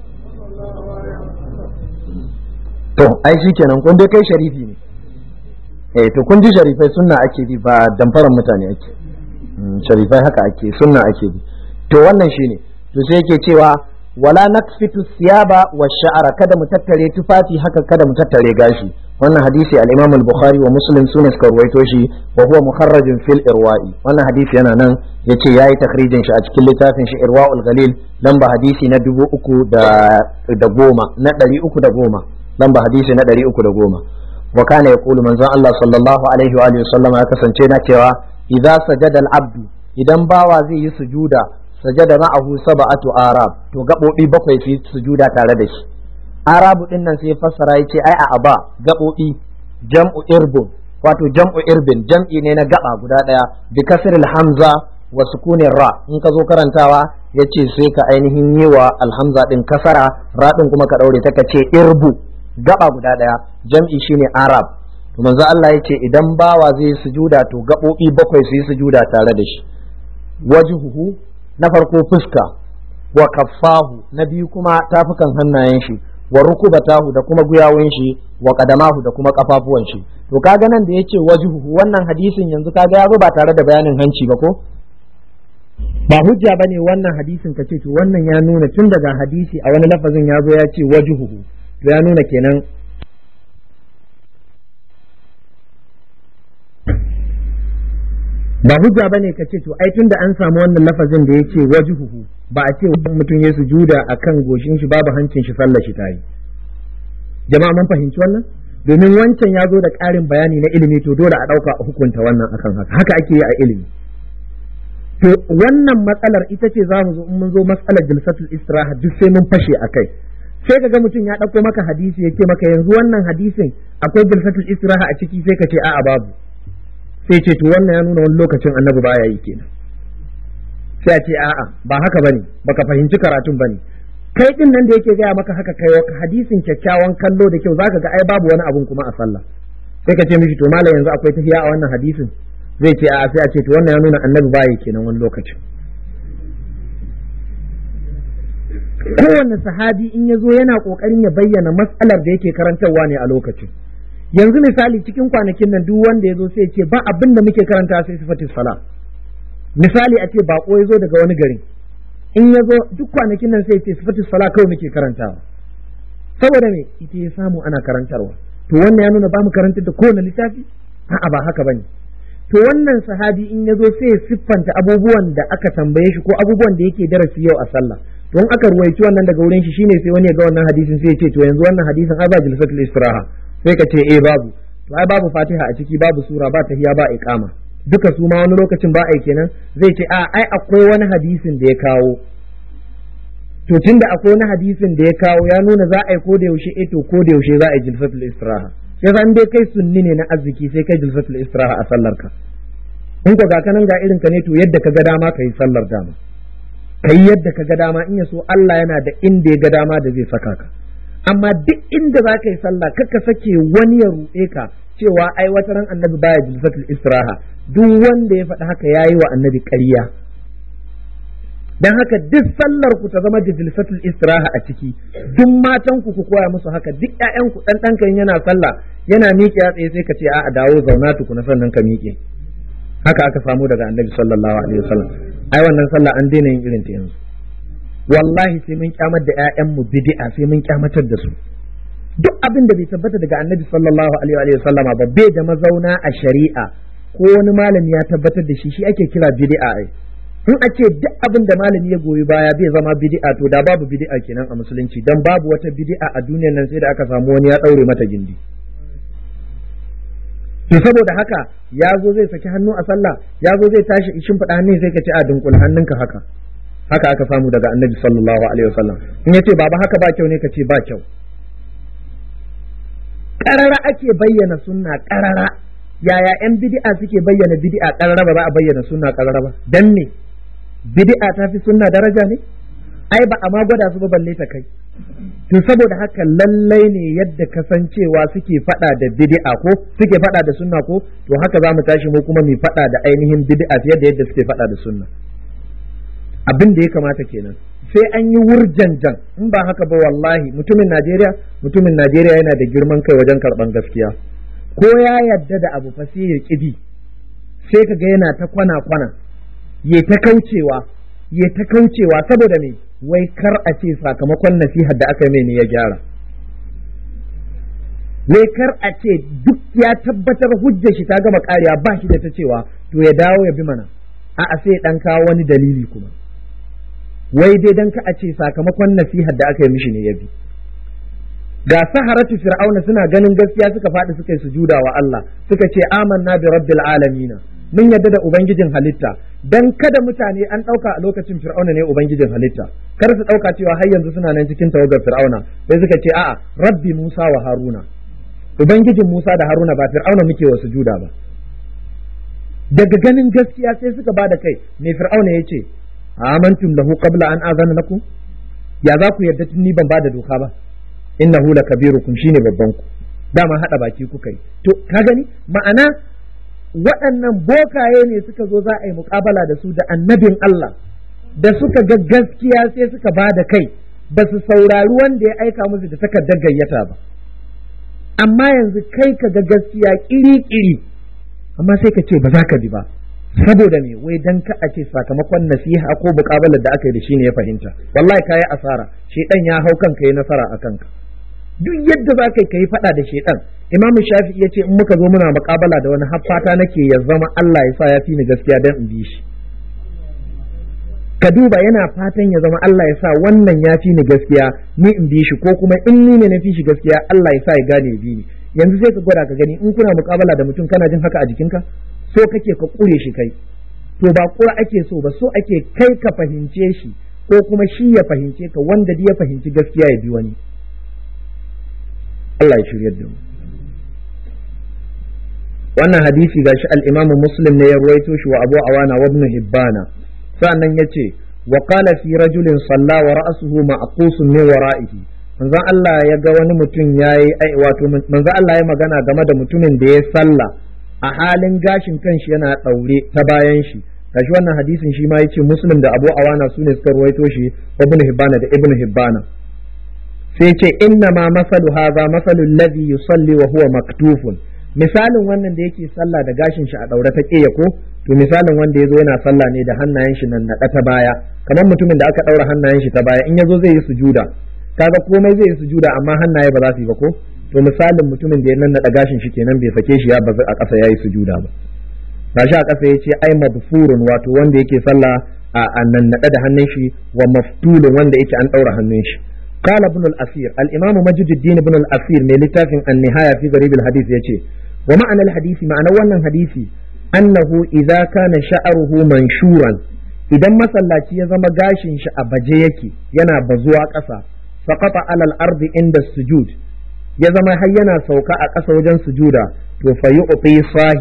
To ai shikenan kun dai kai sharifi ne. To kun ji sharifai sunna ake bi, ba damfaran mutane ake. Sharifai haka ake, sunna ake bi. To wannan shine. To sai yake cewa wala nakfitu siyaba wa sha'ara, kada mu tattare tufafi haka kada mu tattare gashi. wannan hadisi al-Imam al-Bukhari wa Muslim sune suka ruwaito shi wa huwa mukharrajun fil irwa'i. wannan hadisi yana nan yace yayi takhrijin shi a cikin littafin shi Irwaul Ghalil lamba hadisi na 310 na 310 lamba hadisi na 310. wa kana yaqulu manzon Allah sallallahu alaihi wa alihi wasallam ya kasance na cewa idza sajada al-abdu, idan bawa zai yi sujuda, sajada ma'ahu sab'atu arab, to gabobi bakwai su sujuda tare da shi. arabu din nan sai fassara yace ai a aba gabobi jam'u irbun, wato jam'u irbin jam'i ne na gaba guda daya bi kasril hamza wa sukunin ra. in ka zo karantawa yace sai ka ainihin yi wa alhamza din kasara, ra din kuma ka daure ta kace irbu, gaba guda daya, jam'i shine arab. to manzo Allah yace idan bawa zai sujuda to gabobi bakwai su yi sujuda tare da shi. wajhuhu, na farko fuska, wa kaffahu, na biyu kuma tafukan hannayen shi, wa rukubatahu da kuma guyawun shi, wa qadamahu da kuma kafafuwan shi. to kaga nan da yace wajhuhu, wannan hadisin yanzu kaga ya zo ba tare da bayanin hanci ba ko ba hujja bane wannan hadisin kace to wannan ya nuna tun daga hadisi a wani lafazin ya zo ya ce wajhuhu, to ya nuna kenan ba hujja bane ka ce to ai tunda an samu wannan lafazin da yake wajhuhu, ba a ce mutum ya sujuda akan goshin shi babu hancin shi sallar shi tayi. jama'a mun fahimci wannan, domin wancan ya zo da ƙarin bayani na ilimi, to dole a ɗauka a hukunta wannan akan haka ake yi a ilimi. to wannan matsalar ita ce za mu zo in mun zo matsalar jalsatul istiraha duk sai mun fashe akai. sai ka ga mutum ya ɗauko maka hadisi ya ce maka yanzu wannan hadisin akwai jalsatul istiraha a ciki, sai ka ce a'a babu, sai ce to wannan ya nuna wani lokacin annabi baya yi kenan. sai a ce a'a ba haka bane, baka fahimci karatun bane. kai din nan da yake gaya maka haka kai wa hadisin kyakkyawan kallo da kyau, zaka ga ai babu wani abun kuma a sallah. sai ka ce mishi to malam yanzu akwai tafiya a wannan hadisin, zai ce a'a, sai a ce to wannan ya nuna annabi baya kenan wani lokacin. kowanne sahabi in ya zo yana kokarin ya bayyana matsalar da yake karantarwa ne a lokacin. yanzu misali cikin kwanakin nan duk wanda ya zo sai ce ba abin da muke karanta sai sifatis sala. misali a ce bako ya zo daga wani gari, in ya zo duk kwanakin nan sai ce sifatis sala kawai muke karantawa, saboda me ita ya samu ana karantarwa. to wannan ya nuna ba mu karantar da kowane littafi? a'a ba haka bane. to wannan sahabi in ya zo sai ya siffanta abubuwan da aka tambaye shi ko abubuwan da yake darasi yau a sallah, don aka ruwaici wannan daga wurin shi shine sai wani ya ga wannan hadisin sai ya ce to yanzu wannan hadisin ai ba jalsatul istiraha, sai ka ce babu. to ai babu fatiha a ciki, babu sura, ba tahiya, ba iqama, duka su ma wani lokacin ba ai kenan. zai ce ai akwai wani hadisin da ya kawo, to tunda akwai wani hadisin da ya kawo ya nuna za a yi ko da yaushe, to ko da yaushe za a yi jalsatul istiraha. sai san dai kai sunni ne na arziki sai kai jalsatul istiraha a sallar ka. in ko ga kanan ga irin ka ne, to yadda ka ga dama kai sallar dama, kai yadda ka ga dama, in ya so Allah yana da inda ya ga dama da zai saka ka. amma duk inda za ka yi sallah kaka sake wani ya ruɗe ka cewa ai wata ran annabi baya jalsatul istiraha. duk wanda ya faɗi haka yayi wa annabi ƙarya. dan haka duk sallar ku ta zama da jalsatul istiraha a ciki, duk matan ku koya musu haka, duk ƴaƴan ku dan ɗanka yana sallah yana miƙe ya tsaye sai ka ce a'a dawo zauna tukuna sannan ka miƙe. haka aka samu daga annabi sallallahu alaihi wasallam. ai wannan sallah an daina yin irin ta yanzu. wallahi sai mun kyamar da ƴaƴanmu bid'a, sai mun kyamatar da su. duk abin da bai tabbata daga annabi sallallahu alaihi wa sallama ba, bai da mazauna a shari'a ko wani malami ya tabbatar da shi ake kira bid'a. ai in a ce duk abin da malami ya goyi baya bai zama bid'a, to da babu bid'a kenan a musulunci, dan babu wata bid'a a duniyar nan sai da aka samu wani ya daure mata gindi. to saboda haka ya zo zai saki hannu a sallah, ya zo zai tashi ishin faɗa hannun sai ka ce a dunkul hannunka haka aka samu daga annabi sallallahu alaihi wasallam. in yace baba haka ba kyau ne ka ce ba kyau. karara ake bayyana sunna karara. yaya yan bid'a suke bayyana bid'a karara, ba za a bayyana sunna karara ba? dan me bid'a ta fi sunna daraja ne? ai ba a ma gwada su ba balle ta kai. to saboda haka lallai ne yadda kasancewa suke fada da bid'a ko suke fada da sunna ko, to haka za mu tashi mu kuma mu fada da ainihin bid'a fiye da yadda suke fada da sunna. abin da ya kamata kenan, sai an yi wurjanjan. in ba haka ba wallahi mutumin Najeriya yana da girman kai wajen karban gaskiya. ko ya yadda da abu fa sai ya kibi, sai kaga yana ta kwana ya ta kaucewa, ya ta kaucewa saboda me wai kar a ce sakamakon nasihar da aka mai ne ya gyara, wai kar a ce duk ya tabbatar hujjar shi ta gama ƙariya ba shi da ta cewa to ya dawo ya bi mana, a'a sai dan kawo wani dalili kuma, wai dai dan ka a ce sakamakon nasihar da aka yi mishi ne ya bi. Ga saharatu fir'auna suna ganin gaskiya suka faɗi suka yi sujuda wa Allah suka ce amanna bi rabbil alamin, mun yadda da ubangijin halitta, dan kada mutane an ɗauka a lokacin fir'auna ne ubangijin halitta, kar su ɗauka cewa har yanzu suna nan cikin tawagar fir'auna, sai suka ce a'a rabbi Musa wa Haruna, ubangijin Musa da Haruna, ba fir'auna muke wa sujuda ba. Daga ganin gaskiya sai suka bada kai, me fir'auna yace amantum lahu qabla an azana lakum, ya za ku yarda tun ni ban bada doka ba, innahu lakabirukum, shine babban ku, dama hada baki kuka yi. To ka gani ma'ana waɗannan bokaye ne suka zo za a yi muƙabala da su da annabin Allah, da suka ga gaskiya sai suka bada kai, ba su saurari wanda ya aika musu da takardar gayyata ba. Amma yanzu kai ka ga gaskiya ƙiri-ƙiri amma sai ka ce ba za ka bi ba, saboda me wai dan ka a ce sakamakon nasiha ko muƙabalar da aka yi da shi ne ya fahimta. Wallahi kayi asara, shedan ya hau kanka yi nasara a kanka. Duk yadda za ka yi faɗa da shedan, Imam Shafi'i ya ce in muka zo muna muƙabala da wani haffata nake ya zama Allah ya sa ya fi ni gaskiya dan in bi shi. Ka duba yana fatan ya zama Allah ya sa wannan ya fi ni gaskiya ni in bi shi, ko kuma in ni ne na fi shi gaskiya Allah ya sa ya gane ya bi ni. Yanzu sai ka gwada ka gani in kuna muƙabala da mutum kana jin haka a jikinka, so kake ka ƙure shi kai, to ba ƙura ake so ba, so ake kai ka fahimce shi ko kuma shi ya fahimce ka, wanda ya fahimci gaskiya ya bi wani. Allah ya shiryar da mu. Wannan hadisi gashi al-Imam Muslim ne ya ruwaito shi wa Abu Awana wa Ibn Hibbana. Sannan yace wa qala fi rajulin salla wa ra'suhu ma'qusun min wara'ihi. Manzon Allah ya ga wani mutum yayi wato manzon Allah ya magana game da mutumin da ya salla a halin gashin kanshi yana daure ta bayan shi. Gashi wannan hadisin shi ma yace Muslim da Abu Awana sune suka ruwaito shi, wa Ibn Hibbana da Ibn Hibbana. Sai ce inna ma masalu hadha masalu alladhi yusalli wa huwa maktufun, misalin wannan da yake sallah da gashin shi a daure ta ƙeya ko, to misalin wanda yazo yana sallah ne da hannayen shi nan naɗa ta baya, kamar mutumin da aka daura hannayen shi ta baya in yazo zai yi sujuda, kaga komai zai yi sujuda amma hannaye ba za su yi ba ko, to misalin mutumin da ya nan naɗa gashin shi kenan bai sake shi ya bazu a ƙasa yayi sujuda ba. Gashi a ƙasa yace ai madfurun, wato wanda yake sallah a nan naɗa da hannun shi, wa maftulun wanda yake an daura hannun shi. قال ابن الأثير الإمام مجد الدين ابن الأثير من لتاف النهاية في غريب الحديث يجي ومعنى الحديث معنى وانا حديثي أنه إذا كان شعره منشورا إذا مثلا يزم غاشن شعبجيكي ينا بزوا قصا فقط على الأرض عند السجود يزم هينا سوكا قصا وجن سجودا فيؤطي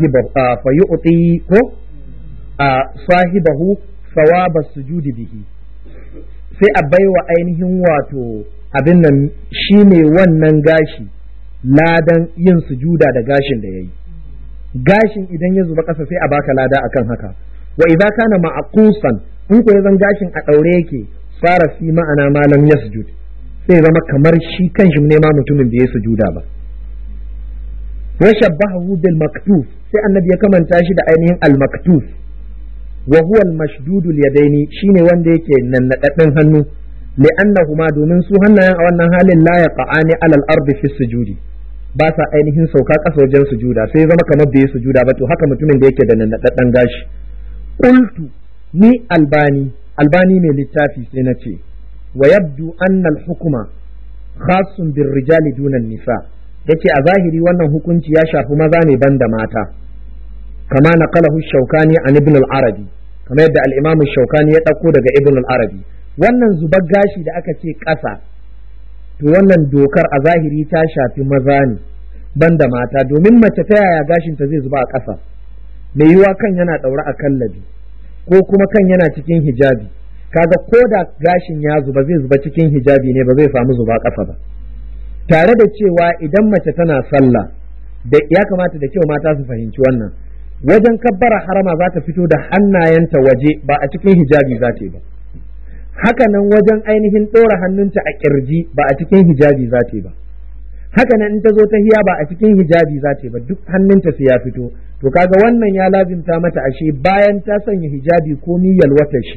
صاحبه ثواب السجود به، sai a baiwa ainihin wato abin nan shi ne wannan gashi ladan yin sujuda da gashin da ya yi. Gashin idan ya zuba ƙasa sai a baka lada akan haka. Wa idza kana ma'qusan, in ko zan gashin a daure yake, fara fi ma'ana malam yasjud, sai zama kamar shi kanshi ne ma mutumin da ya sujuda ba. Wa shabbahu bil maktuf, sai annabi ya kamanta shi da ainihin al maktuf, wa huwa al-mashdudul yadaini, shine wanda yake nannadadden hannu, li'annahuma, domin su hannayen a wannan halin la yaqa'ani alal ardi fi sujudi, ba sa ainihin sauka ƙasa wajen sujuda, sai zama kamar bai sujuda ba. To haka mutumin da yake da nannadadden gashi. Qultu ni albani mai littafi sai na ce wa yabdu anna al-hukma khassun bir rijali duna nisa, yace a zahiri wannan hukunci ya shafi maza ne banda mata. kama naqalahu Shawkani an Ibn al-Arabi, kamar yadda al-Imam Shawkani ya dauko daga Ibn al-Arabi. Wannan zubar gashi da aka ce ƙasa, to wannan dokar a zahiri ta shafi maza ne banda mata, domin mace ta yaya gashin ta zai zuba a ƙasa? Mai yiwa kan yana daure a kallabi ko kuma kan yana cikin hijabi, kaga ko da gashin ya zuba zai zuba cikin hijabi ne, ba zai samu zuba ƙasa ba. Tare da cewa idan mace tana sallah, da ya kamata da kyau mata su fahimci wannan, wajen kabbara harama za ta fito da hannayenta waje, ba a cikin hijabi za ta yi ba. Haka nan wajen ainihin ɗora hannunta a ƙirji, ba a cikin hijabi za ta yi ba. Haka nan in ta zo ta hiya, ba a cikin hijabi za ta yi ba, duk hannunta sai ya fito. To kaga wannan ya lazimta mata ashe bayan ta sanya hijabi ko niyyar wata shi,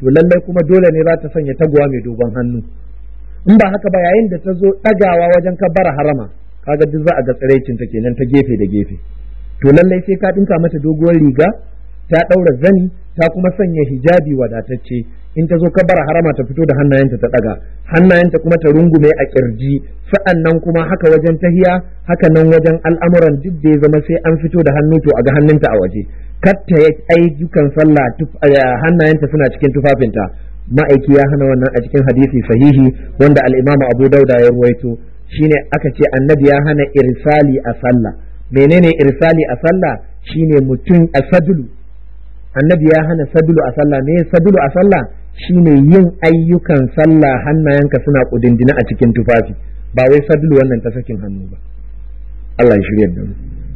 to lallai kuma dole ne za ta sanya taguwa mai dogon hannu. In ba haka ba yayin da ta zo ɗagawa wajen kabbara harama kaga duk za a ga tsiraicin ta kenan ta gefe da gefe. To lallai sai ka dinka mata doguwar riga, ta ɗaura zani, ta kuma sanya hijabi wadatacce. In ta zo kabbara harama ta fito da hannayenta ta ɗaga, hannayenta kuma ta rungume a kirji. Sa'annan kuma haka wajen tahiya, haka nan wajen al'amuran duk da ya zama sai an fito da hannu to a ga hannunta a waje. Katta ya ayyukan sallah hannayenta suna cikin tufafinta. Ma'aiki ya hana wannan a cikin hadisi sahihi wanda al-Imam Abu Dauda ya ruwaito. Shine aka ce annabi ya hana irsali a sallah. Menene irsali a sallah? Shine mutum a sadulu. Annabi ya hana sadulu a sallah. Me sadulu a sallah? Shine yin ayyukan sallah hannayenka suna kudindina a cikin tufafi, ba wai sadulu wannan ta sakin hannu ba. Allah ya shirya da mu.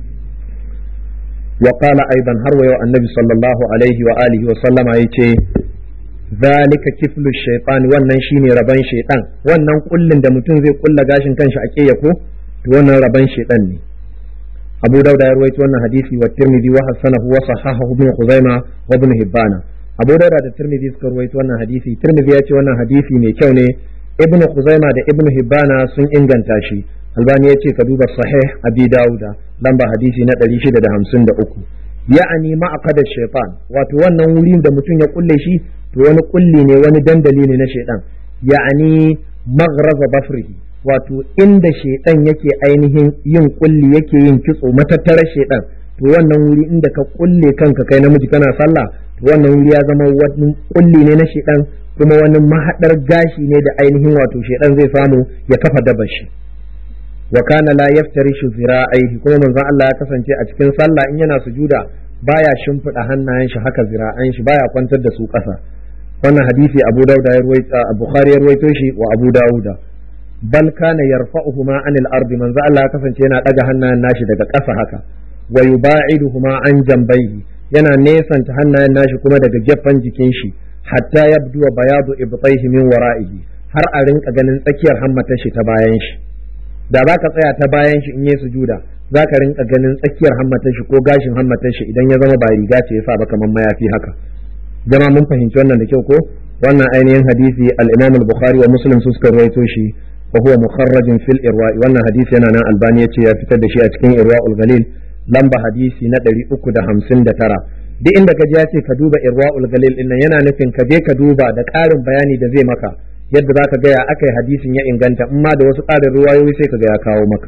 Wa qala aidan har wa annabi sallallahu alaihi wa alihi wa sallama yace zalika kiflu shaytan, wannan shine raban shaytan. Wannan kullin da mutum zai kulla gashin kanshi a kiyako to wannan raban shaytan ne. Abu Dawud ya rawaito wannan hadisi wa Tirmidhi wa hasanahu wa sahahahu Ibn Khuzaimah wa Ibn Hibban. Abu Dawud da Tirmidhi suka rawaito wannan hadisi. Tirmidhi ya ce wannan hadisi mai kyau ne. Ibn Khuzaimah da Ibn Hibban sun inganta shi. Albani ya ce ka duba sahih Abi Dawud lamba hadisi na 653. Ya'ani ma'aqad ash-shaytan, wato wannan wuri da mutum ya kulle shi to wani kulli ne, wani dandali ne na shaytan. Ya'ani maghraza bafrihi, wato inda shaitan yake ainihin yin kulli yake yin kitso, matattarar shaitan, to wannan wuri inda ka kulle kanka kai namiji kana sallah, to wannan wuri ya zama wani kulli ne na shaitan, kuma wani mahadar gashi ne da ainihin wato shaitan zai samu ya kafa dabar shi. Wa kana la yaftarishu zira'aihi, kuma manzon Allah ya kasance a cikin sallah in yana sujuda baya shimfida hannayen shi haka zira'an shi, baya kwantar da su ƙasa. Wannan hadisi Abu Dawud ya ruwaita, Bukhari ya ruwaito shi wa Abu Dawud. Bal kana yarfa'uhuma anil ardi, manzo Allah ya kasance yana daga hannayen nashi daga ƙasa haka, wa yuba'iduhuma an jambayhi, yana nesanta hannayen nashi kuma daga gefen jikin shi, hatta yabdu bayadu ibtayhi min wara'ihi, har a rinka ganin tsakiyar hammatar shi ta bayan shi. Da za ka tsaya ta bayan shi in yi sujuda, za ka rinka ganin tsakiyar hammatar shi ko gashin hammatar shi idan ya zama ba riga ce ya sa ba kamar mayafi haka. Jama'a mun fahimci wannan da kyau ko? Wannan ainihin hadisi al-Imam al-Bukhari wa Muslim su suka rawaito shi. وهو مخرج في الإرواء، وأن حديث أنا البانية يفتد شيء أتكين إرواء الغليل لمبا حديثي ندري أكد 50 ترى دي عندك جاتي كدوبة إرواء الغليل إن ينا نفين كجي كدوبة دك آرم بياني دزي مكا يد ذاك جاء أكي حديث يأين غانتا أما دو سقال الرواية ويسيك جاء كاو مكا.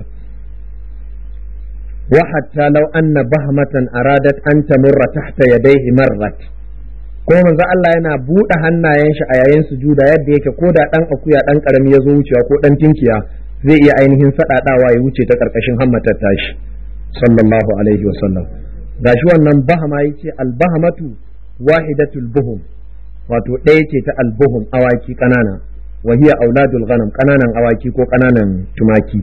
وحتى لو أن بهمة أرادت أن تمر تحت يديه مرت، kuma manzo Allah yana buɗe hannayen shi a yayin sujuda yadda yake, ko da ɗan akuya ɗan ƙarami ya zo wucewa ko ɗan tinkiya zai iya ainihin saɗaɗawa ya wuce ta ƙarƙashin hammatar tashi sallallahu alaihi wa sallam. Gashi wannan bahama yace al-bahamatu wahidatul buhum, wato ɗaya ce ta al-buhum, awaki ƙanana, wa hiya auladul ghanam, ƙananan awaki ko ƙananan tumaki.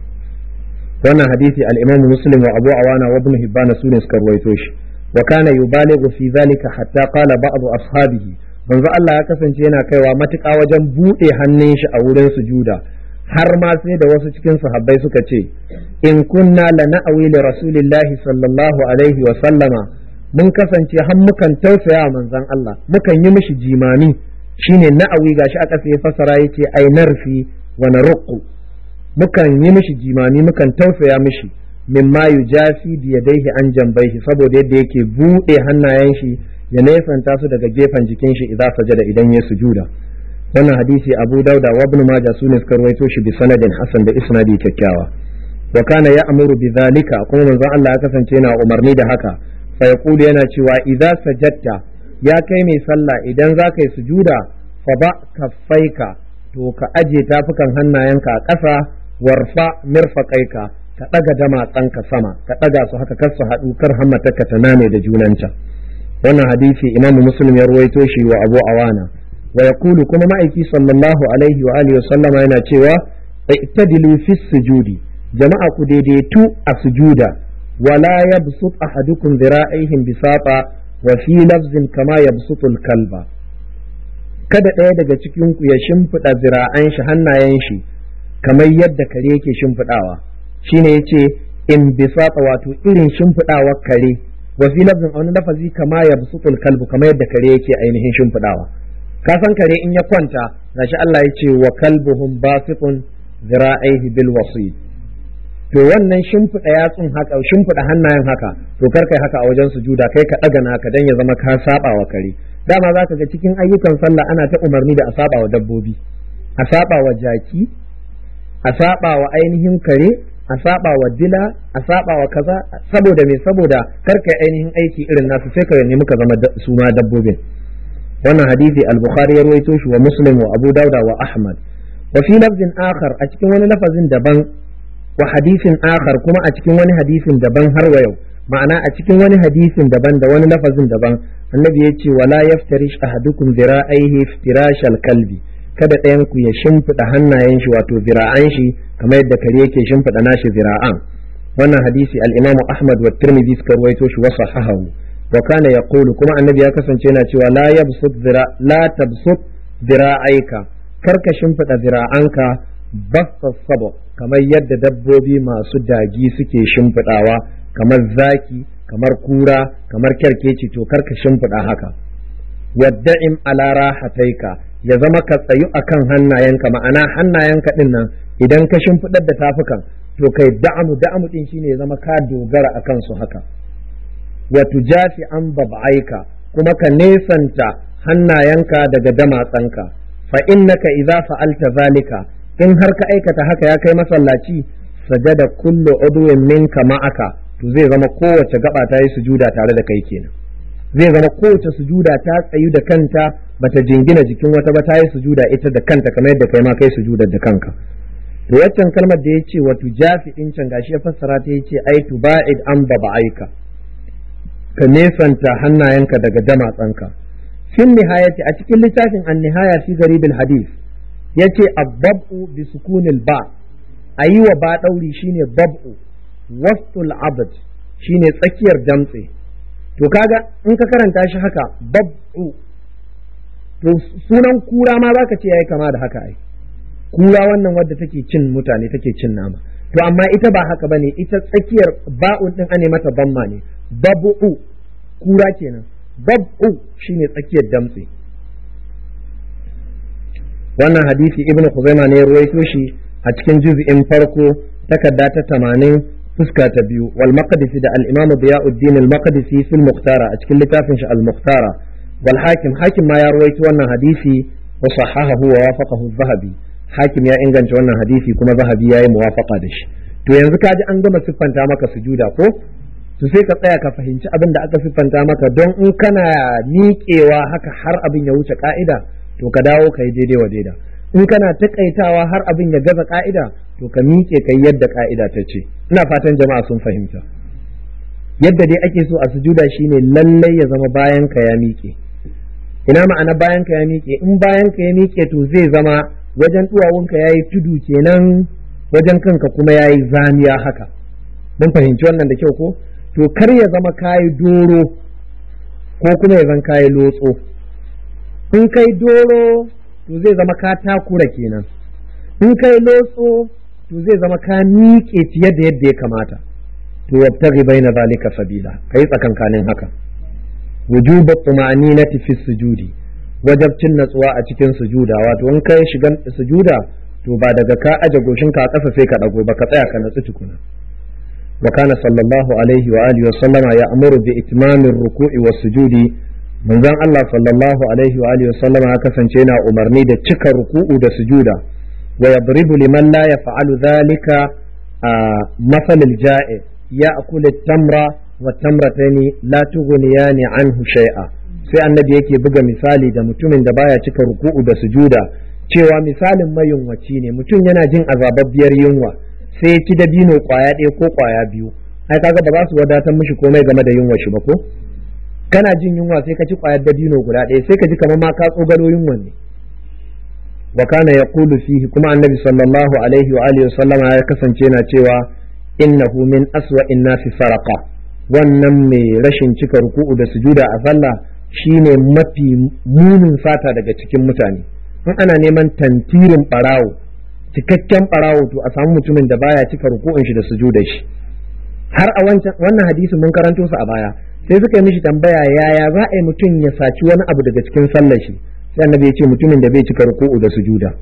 Wannan hadisi al-Imam Muslim wa Abu Awana wa Ibn Hibban sune suka ruwaito shi. وكان يبالغ في ذلك حتى قال بعض أصحابه، manzo Allah ya kasance yana kaiwa matuƙa wajen buɗe hannun shi a wurin sujuda, har ma sai da wasu cikin sahabbai suka ce in kunna la na'awi li rasulillahi sallallahu alaihi wa sallama, mun kasance har mukan tausaya manzon Allah, mukan yi mishi jimami, shine na'awi, gashi a ƙasa ya fasara yace ai narfi wa naruqu, mukan yi mishi jimami, mukan tausaya mishi, mimma yujafi bi yadayhi an jambaihi, saboda yadda yake bude hannayen shi ya nesanta su daga gefen jikin shi idan sajada, idan ya sujuda. Wannan hadisi Abu Dauda wa Ibn Majah sune suka rawaito shi bi sanadin hasan da isnadi kyakkyawa. Wa kana ya'muru bi dhalika, kuma manzon Allah ya kasance yana umarni da haka, fa yaqulu, yana cewa idza sajadta, ya kai mai sallah idan za ka yi sujuda, fa ba kaffaika, to ka aje tafukan hannayenka a ƙasa, warfa mirfaqaika, ka ɗaga damatsanka sama, ka ɗaga su haka kar su haɗu, kar hammatarka ta nane da junanta. Wannan hadisi Imam Muslim ya ruwaito shi wa Abu Awana. Wa yaqulu, kuma ma'aiki sallallahu alaihi wa alihi wa sallama yana cewa i'tadilu fi sujudi, jama'a ku daidaitu a sujuda, wala yabsut ahadukum dhira'ihim bisata, wa fi lafzin kama yabsutul kalba. Kada ɗaya daga cikin ku ya shimfiɗa zira'an shi, hannayen shi kamar yadda kare yake shimfiɗawa. Shine yace in bisata, wato irin shimfiɗawar kare, wa fi lafzin wani lafazi kama yabsutul kalbu, kamar yadda kare yake ainihin shimfiɗawa. ka san kare in ya kwanta gashi Allah ya ce wa kalbuhum basiqun zira'ihi bil wasid, to wannan shimfiɗa yatsun haka, shimfiɗa hannayen haka, to kar kai haka a wajen sujuda, kai ka ɗaga naka dan ya zama ka saba wa kare. Dama za ka ga cikin ayyukan sallah ana ta umarni da a saba wa dabbobi, a saba wa jaki, a saba wa ainihin kare, a saba wa dila, a saba wa kaza, saboda me? Saboda kar kai ainihin aiki irin nasu, sai ka nemi ka zama su ma dabbobin. wannan hadisi al-Bukhari ya rawaito shi wa Muslim wa Abu Dawud wa Ahmad. wa fi lafzin akhar, a cikin wani lafazin daban, wa hadisin akhar, kuma a cikin wani hadisin daban har wa yau, ma'ana a cikin wani hadisin daban da wani lafazin daban, annabi ya ce wala yaftarish ahadukum zira'aihi iftirashal kalbi, kada ɗayan ku ya shimfiɗa hannayen shi wato zira'an shi kamar yadda kare yake shimfiɗa nashi zira'an. wannan hadisi al-Imam Ahmad wa Tirmidhi suka ruwaito shi wa sahahahu. wa kana yaqulu, kuma annabi ya kasance yana cewa la tabsut zira'aika, karka shimfiɗa zira'anka basta sabo, kamar yadda dabbobi masu dagi suke shimfiɗawa, kamar zaki, kamar kura, kamar kyarkeci, to karka shimfiɗa haka. wadda'im ala rahataika, ya zama ka tsayu akan hannayenka, ma'ana hannayenka din nan idan ka shimfiɗar da tafukan, to kai da'amu din shine ya zama ka dogara akan su haka. wa tujafi an bab'aika, kuma ka nesanta hannayenka daga damatsanka. fa innaka idza fa'alta zalika, in har ka aikata haka ya kai masallaci, sajada kullu udwin minka ma'aka, to zai zama kowace gaba ta yi sujuda tare da kai kenan. zai zama kowace sujuda ta tsayu da kanta, bata jingina jikin wata ba, ta yi sujuda ita da kanta kamar yadda kai ma kai sujudar da kanka. to waccan kalmar da yace wa tujafi din can gashi ya fassara ta yace ai tuba'id an baba'aika, ka nesanta hannayenka daga damatsanka. fin nihayati, a cikin littafin an-nihaya fi garibil hadith, yace abbabu bi sukunil ba, ayi wa ba dauri shine babu, wastul abd shine tsakiyar damtse. to kaga in ka karanta shi haka babu, to sunan kura ma zaka ce yayi kama da haka ai, kura wannan wadda take cin mutane, take cin nama. to amma ita ba haka bane, ita tsakiyar ba'un din ane mata bamma ne, babu, kura kenan, babu shine tsakiyar damtse. wannan hadisi ibnu Khuzaimah ne ya ruwaito shi a cikin juz'in farko, takarda ta 80, fuska ta 2, wal Maqdisi da al-Imam Diyauddin al-Maqdisi fil Muqtara, a cikin littafin shi al-Muqtara, wal Hakim ma ya ruwaito wannan hadisi wa sahahahu wa wafaqahu az-Zahabi. Hakim ya inganta wannan hadisi kuma Zahabi yayi muwafaqa da shi. to yanzu ka ji an gama siffanta maka sujuda ko, to sai ka tsaya ka fahimci abin da aka siffanta maka, don in kana miƙewa haka har abin ya wuce ka'ida, to ka dawo ka yi daidai wa daida. in kana takaitawa har abin ya gaza ka'ida, to ka miƙe kai yadda ka'ida ta ce. ina fatan jama'a sun fahimta. yadda dai ake so a sujuda shine lallai ya zama bayan ka ya miƙe. ina ma'ana bayan ka ya miƙe? in bayan ka ya miƙe to zai zama wajen duwawunka yayi tudu kenan, wajen kanka kuma yayi zamiya haka. mun fahimci wannan da kyau ko? to kar ya zama kayi doro ko kuma ya zama kayi lotso. in kai doro to zai zama ka takura kenan, in kai lotso to zai zama ka miƙe fiye da yadda ya kamata. to wabtaghi baina zalika sabila, kai tsakankanin haka. wujubu tumaninati fi sujudi, wajabcin natsuwa a cikin sujuda. wato in kai shigan sujuda, to ba daga ka aje goshin ka a ƙasa sai ka dago ba, ka tsaya ka natsu tukuna. wa kana sallallahu alaihi wa alihi wa sallama ya'muru bi itmamir ruku'i was sujudi, manzon Allah sallallahu alaihi wa alihi wa sallama ya kasance yana umarni da cika ruku'u da sujuda. wa yadribu liman la yaf'alu dhalika masalil ja'i ya'kulu at-tamra wa tamratani la tughniyani anhu shay'a. sai annabi yake buga misali da mutumin da baya cika ruku'u da sujuda, cewa misalin mayunwaci ne. mutum yana jin azababbiyar yunwa, sai ya ci dabino kwaya ɗaya ko kwaya biyu, ai kaga ba za su wadatar mishi komai game da yunwa shi ba ko? kana jin yunwa sai ka ci kwayar dabino guda ɗaya, sai ka ji kamar ma ka tsogalo yunwan ne. wa kana yaqulu fihi, kuma annabi sallallahu alaihi wa alihi wasallama ya kasance yana cewa innahu min aswa'in nasi faraqa, wannan mai rashin cika ruku'u da sujuda a sallah shine mafi munin sata daga cikin mutane. in ana neman tantirin barawo, cikakken barawo, to a samu mutumin da baya cika ruku'un shi da sujudar shi. har a wannan hadisi mun karanto su a baya, sai suka yi mishi tambaya, yaya za a yi mutum ya saci wani abu daga cikin sallar shi? sai annabi ya ce mutumin da bai cika ruku'u da sujuda.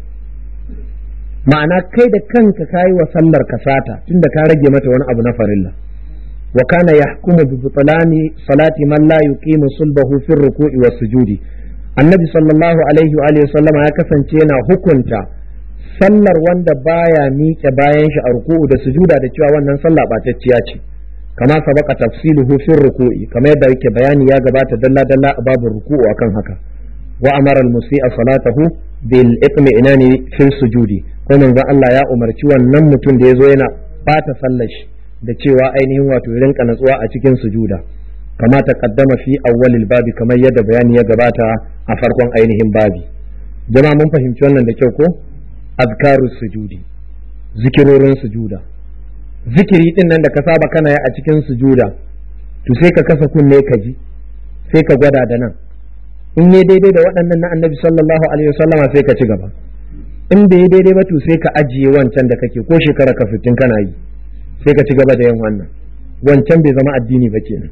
Ma'ana kai da kanka kayi wa sallar kasata tunda ka rage mata wani abu na farilla. wa kana yahkumu bi butlani salati man la yuqimu sulbahu fi ruku'i was sujudi. Annabi sallallahu alaihi wa alihi sallama ya kasance yana hukunta sallar wanda baya miƙe bayan shi a ruku'u da sujuda da cewa wannan sallah batacciya ce, kama sabaka tafsiluhu fi ruku'i, kamar yadda yake bayani ya gabata dalla dalla a babin ruku'u akan haka. Wa amara al-musi'a salatahu bil itmi'nani fi sujudi, ko manzon Allah ya umarci wannan mutum da yazo yana bata sallar shi da cewa ainihin wato rinka natsuwa a cikin sujuda, kama taqaddama fi awwalil babi, kamar yadda bayani ya gabata a farkon ainihin babi. Jama'a mun fahimci wannan da kyau ko? Azkarus sujudi, zikirorin sujuda, zikiri din nan da ka saba kana yi a cikin sujuda, to sai ka kasa kunne ka ji, sai ka gwada da nan, in yi daidai da waɗannan na annabi sallallahu alaihi wasallama sai ka ci gaba, in bai yi daidai ba to sai ka ajiye wancan da kake ko shekara ka 50 kana yi, sai ka ci gaba da yin wannan, wancan bai zama addini ba kenan.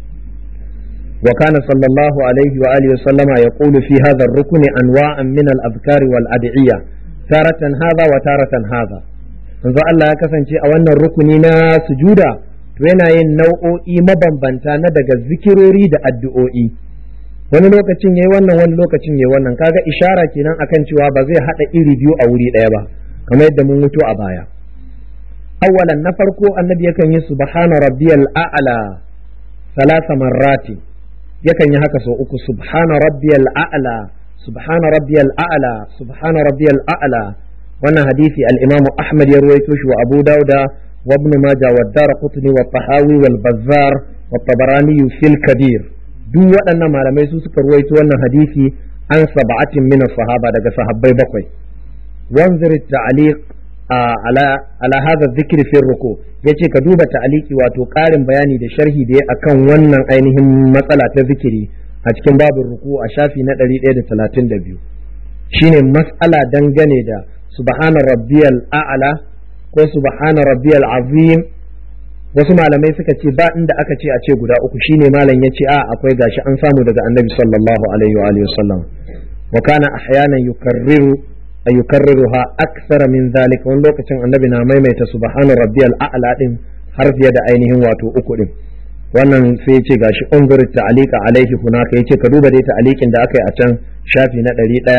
وكان صلى الله عليه وآله وسلم يقول في هذا الركن أنواعا من الأذكار والأدعية تارة هذا وتارة هذا. manzo Allah ya kasance a wannan rukuni na sujuda to yana yin nau'o'i mabambanta na daga zikirori da addu'o'i, wani lokacin yayi wannan wani lokacin yayi wannan, kaga ishara kenan akan cewa ba zai hada iri biyu a wuri daya ba kamar yadda mun mutu a baya. Awwalan, na farko annabi yakan yi subhana rabbiyal a'la thalatha marrati, yakan yi haka sau uku, subhana rabbiyal a'la, subhana rabbiyal a'la, subhana rabbiyal a'la. wannan hadisi al-Imam Ahmad ya ruwaito shi wa Abu Dawuda wa Ibn Majah wa Daraqutni wa Tahawi wal Bazzar wa Tabarani fil Kabir. Duk waɗannan malamai su suka ruwaito wannan hadisi an sab'atin min as-sahaba, daga sahabbai bakwai. Wanzir at-ta'liq ala hadha adh-dhikr fi ar-ruku', yace ka duba ta'liqi wato ƙarin bayani da sharhi da akan wannan ainihin matsala ta zikiri a cikin babin ruku a shafi na 132. shine mas'ala dangane da subhana rabbiyal a'la ko subhana rabbiyal azim. Wasu malamai suka ce ba inda aka ce a ce guda uku, shine malam ya ce akwai, gashi an samu daga annabi sallallahu alaihi wa alihi wasallam. Wa kana ahyanan yukarriruha akthara min zalika, wani lokacin annabi na maimaita subhana rabbiyal a'la din har fiye da ainihin wato uku din. wannan sai yace gashi unzur ta'alika alaihi hunaka, yace ka duba dai ta'alikin da aka yi a can shafi na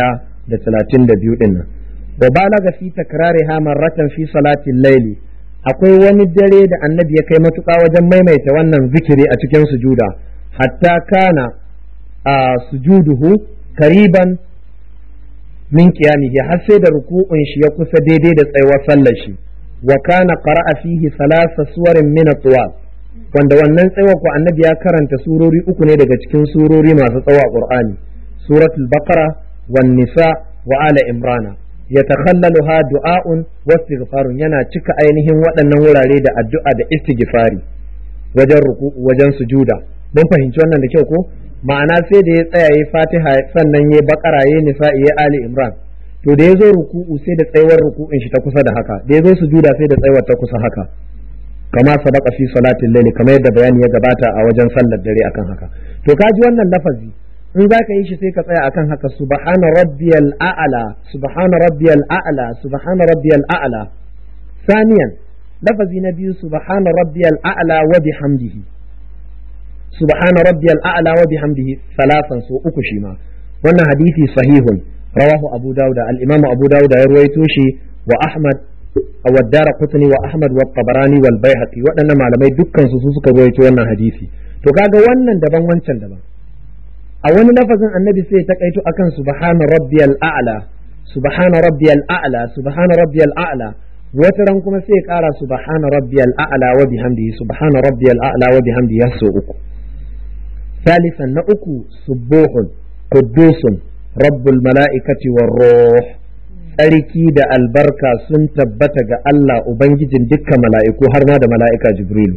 132 din nan. wa balaga fi takrariha marratan fi salati al-layli, akwai wani dare da annabi ya kai matuƙa wajen maimaita wannan zikiri a cikin sujuda, hatta kana sujuduhu kariban min qiyamihi, har sai da ruku'un shi ya kusa daidai da tsayuwar sallar shi. wa kana qara'a fihi thalatha suwarin min at-tuwal, wanda wannan tsayuwar ko annabi ya karanta surori uku ne daga cikin surori masu tsawo a Qur'ani, suratul baqara wan nisa wa ala imrana. yatakhallaluha du'a'un wa istighfarun, yana cika ainihin waɗannan wurare da addu'a da istighfari wajen ruku'u wajen sujuda. mun fahimci wannan da kyau ko? ma'ana sai da ya tsaya yayi Fatiha sannan yayi Baqara yayi Nisa yayi Ali Imran, to da yazo ruku'u sai da tsayuwar ruku'in shi ta kusa da haka, da yazo sujuda sai da tsayuwar ta kusa haka, kama sabaka fi salatil layli, kamar yadda bayani ya gabata a wajen sallar dare akan haka. to kaji wannan lafazi in za ka yi shi sai ka tsaya akan haka, subhana rabbiyal a'la, subhana rabbiyal a'la, subhana rabbiyal a'la. Saniyan, lafazi na biyu, subhana rabbiyal a'la wa bihamdihi, subhana rabbiyal a'la wa bihamdihi salasan, so uku shi ma. wannan hadisi sahihun rawahu Abu Dawud, al-Imam Abu Dawud ya ruwaito shi, wa Ahmad wa Daraqutni wa Ahmad wa Tabarani wal Baihaqi, waɗannan malamai dukkan su suka ruwaito wannan hadisi. to kaga wannan daban wancan daban. a wani lafazin annabi sai ya takaito akan subhana rabbiyal a'la, subhana rabbiyal a'la, subhana rabbiyal a'la. wata ran kuma sai ya kara subhana rabbiyal a'la wa bihamdihi, subhana rabbiyal a'la wa bihamdihi ya so uku. Salisan, na uku, subuhun quddusun rabbul mala'ikati war ruh, tsarki da albarka sun tabbata ga Allah ubangijin dukkan mala'iku har ma da mala'ika Jibrilu.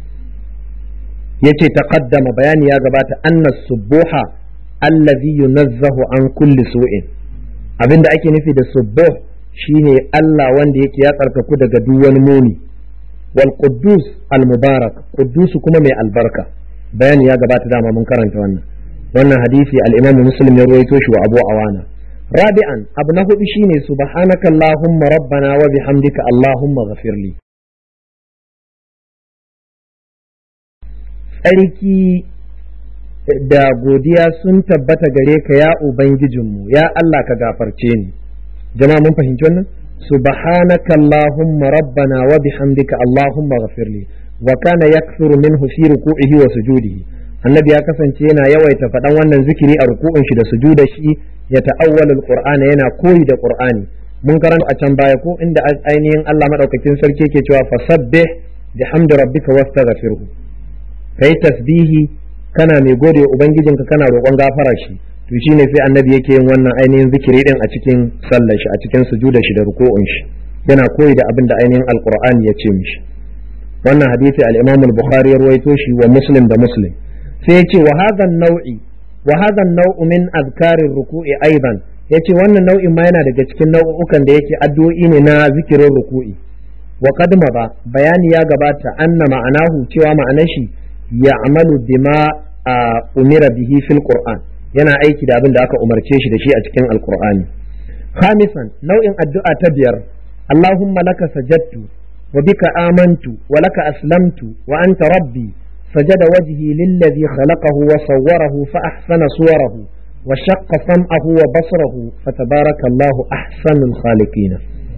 yace taqaddama, bayani ya gabata, anna subuha allazi yunazzahu an kulli su'in, abinda ake nufi da subuh shine Allah wanda yake ya tsarkaku daga duk wani muni. wal quddus al mubarak, quddus kuma mai albarka, bayani ya gabata dama mun karanta wannan. wannan hadisi al-Imam Muslim ya ruwaito shi wa Abu Awana. Rabi'an, abu na hudu shine subhanaka allahumma rabbana wa bihamdika allahumma ghafirli. Tsarki da godiya sun tabbata gare ka ya ubangijinmu, ya Allah ka gafarce ni. Jama'a mun fahimci wannan? subhanaka allahumma rabbana wa bihamdika allahumma ghafirli. Wa kana yakthuru minhu fi ruku'ihi wa sujudihi. Annabi ya kasance yana yawaita faɗan wannan zikiri a ruku'un shi da sujudar shi, ya ta'awwalul qur'ana, yana koyi da qur'ani. Mun karanta a can baya ko inda ainihin Allah madaukakin sarki ke cewa fasabbih bihamdi rabbika wastaghfirhu. Kai tasbihi kana mai gode wa ubangijinka kana roƙon gafara shi. To shine sai annabi yake yin wannan ainihin zikiri din a cikin sallar shi, a cikin sujudar shi da ruku'un shi. Yana koyi da abin da ainihin alqur'ani ya ce mishi. Wannan hadisi al-Imam al-Bukhari ya ruwaito shi wa Muslim da Muslim. Sai yace wa hadha an-naw'u min azkarir ruku'i aidan, yace wannan nau'in ma yana daga cikin nau'ukan da yake addu'o'i ne na zikirin ruku'i. Wa qad ba bayani ya gabata anna ma'anahu, cewa ma'anar shi ya'malu bima umira bihi fil Qur'an, yana aiki da abin da aka umarce shi da shi a cikin Al-Qur'ani. Khamisan, nau'in addu'a ta biyar, Allahumma laka sajadtu wa bika amantu wa laka aslamtu wa anta rabbi سجد وجهي للذي خلقه وصوره فأحسن صوره وشق سمعه وبصره فتبارك الله أحسن الخالقين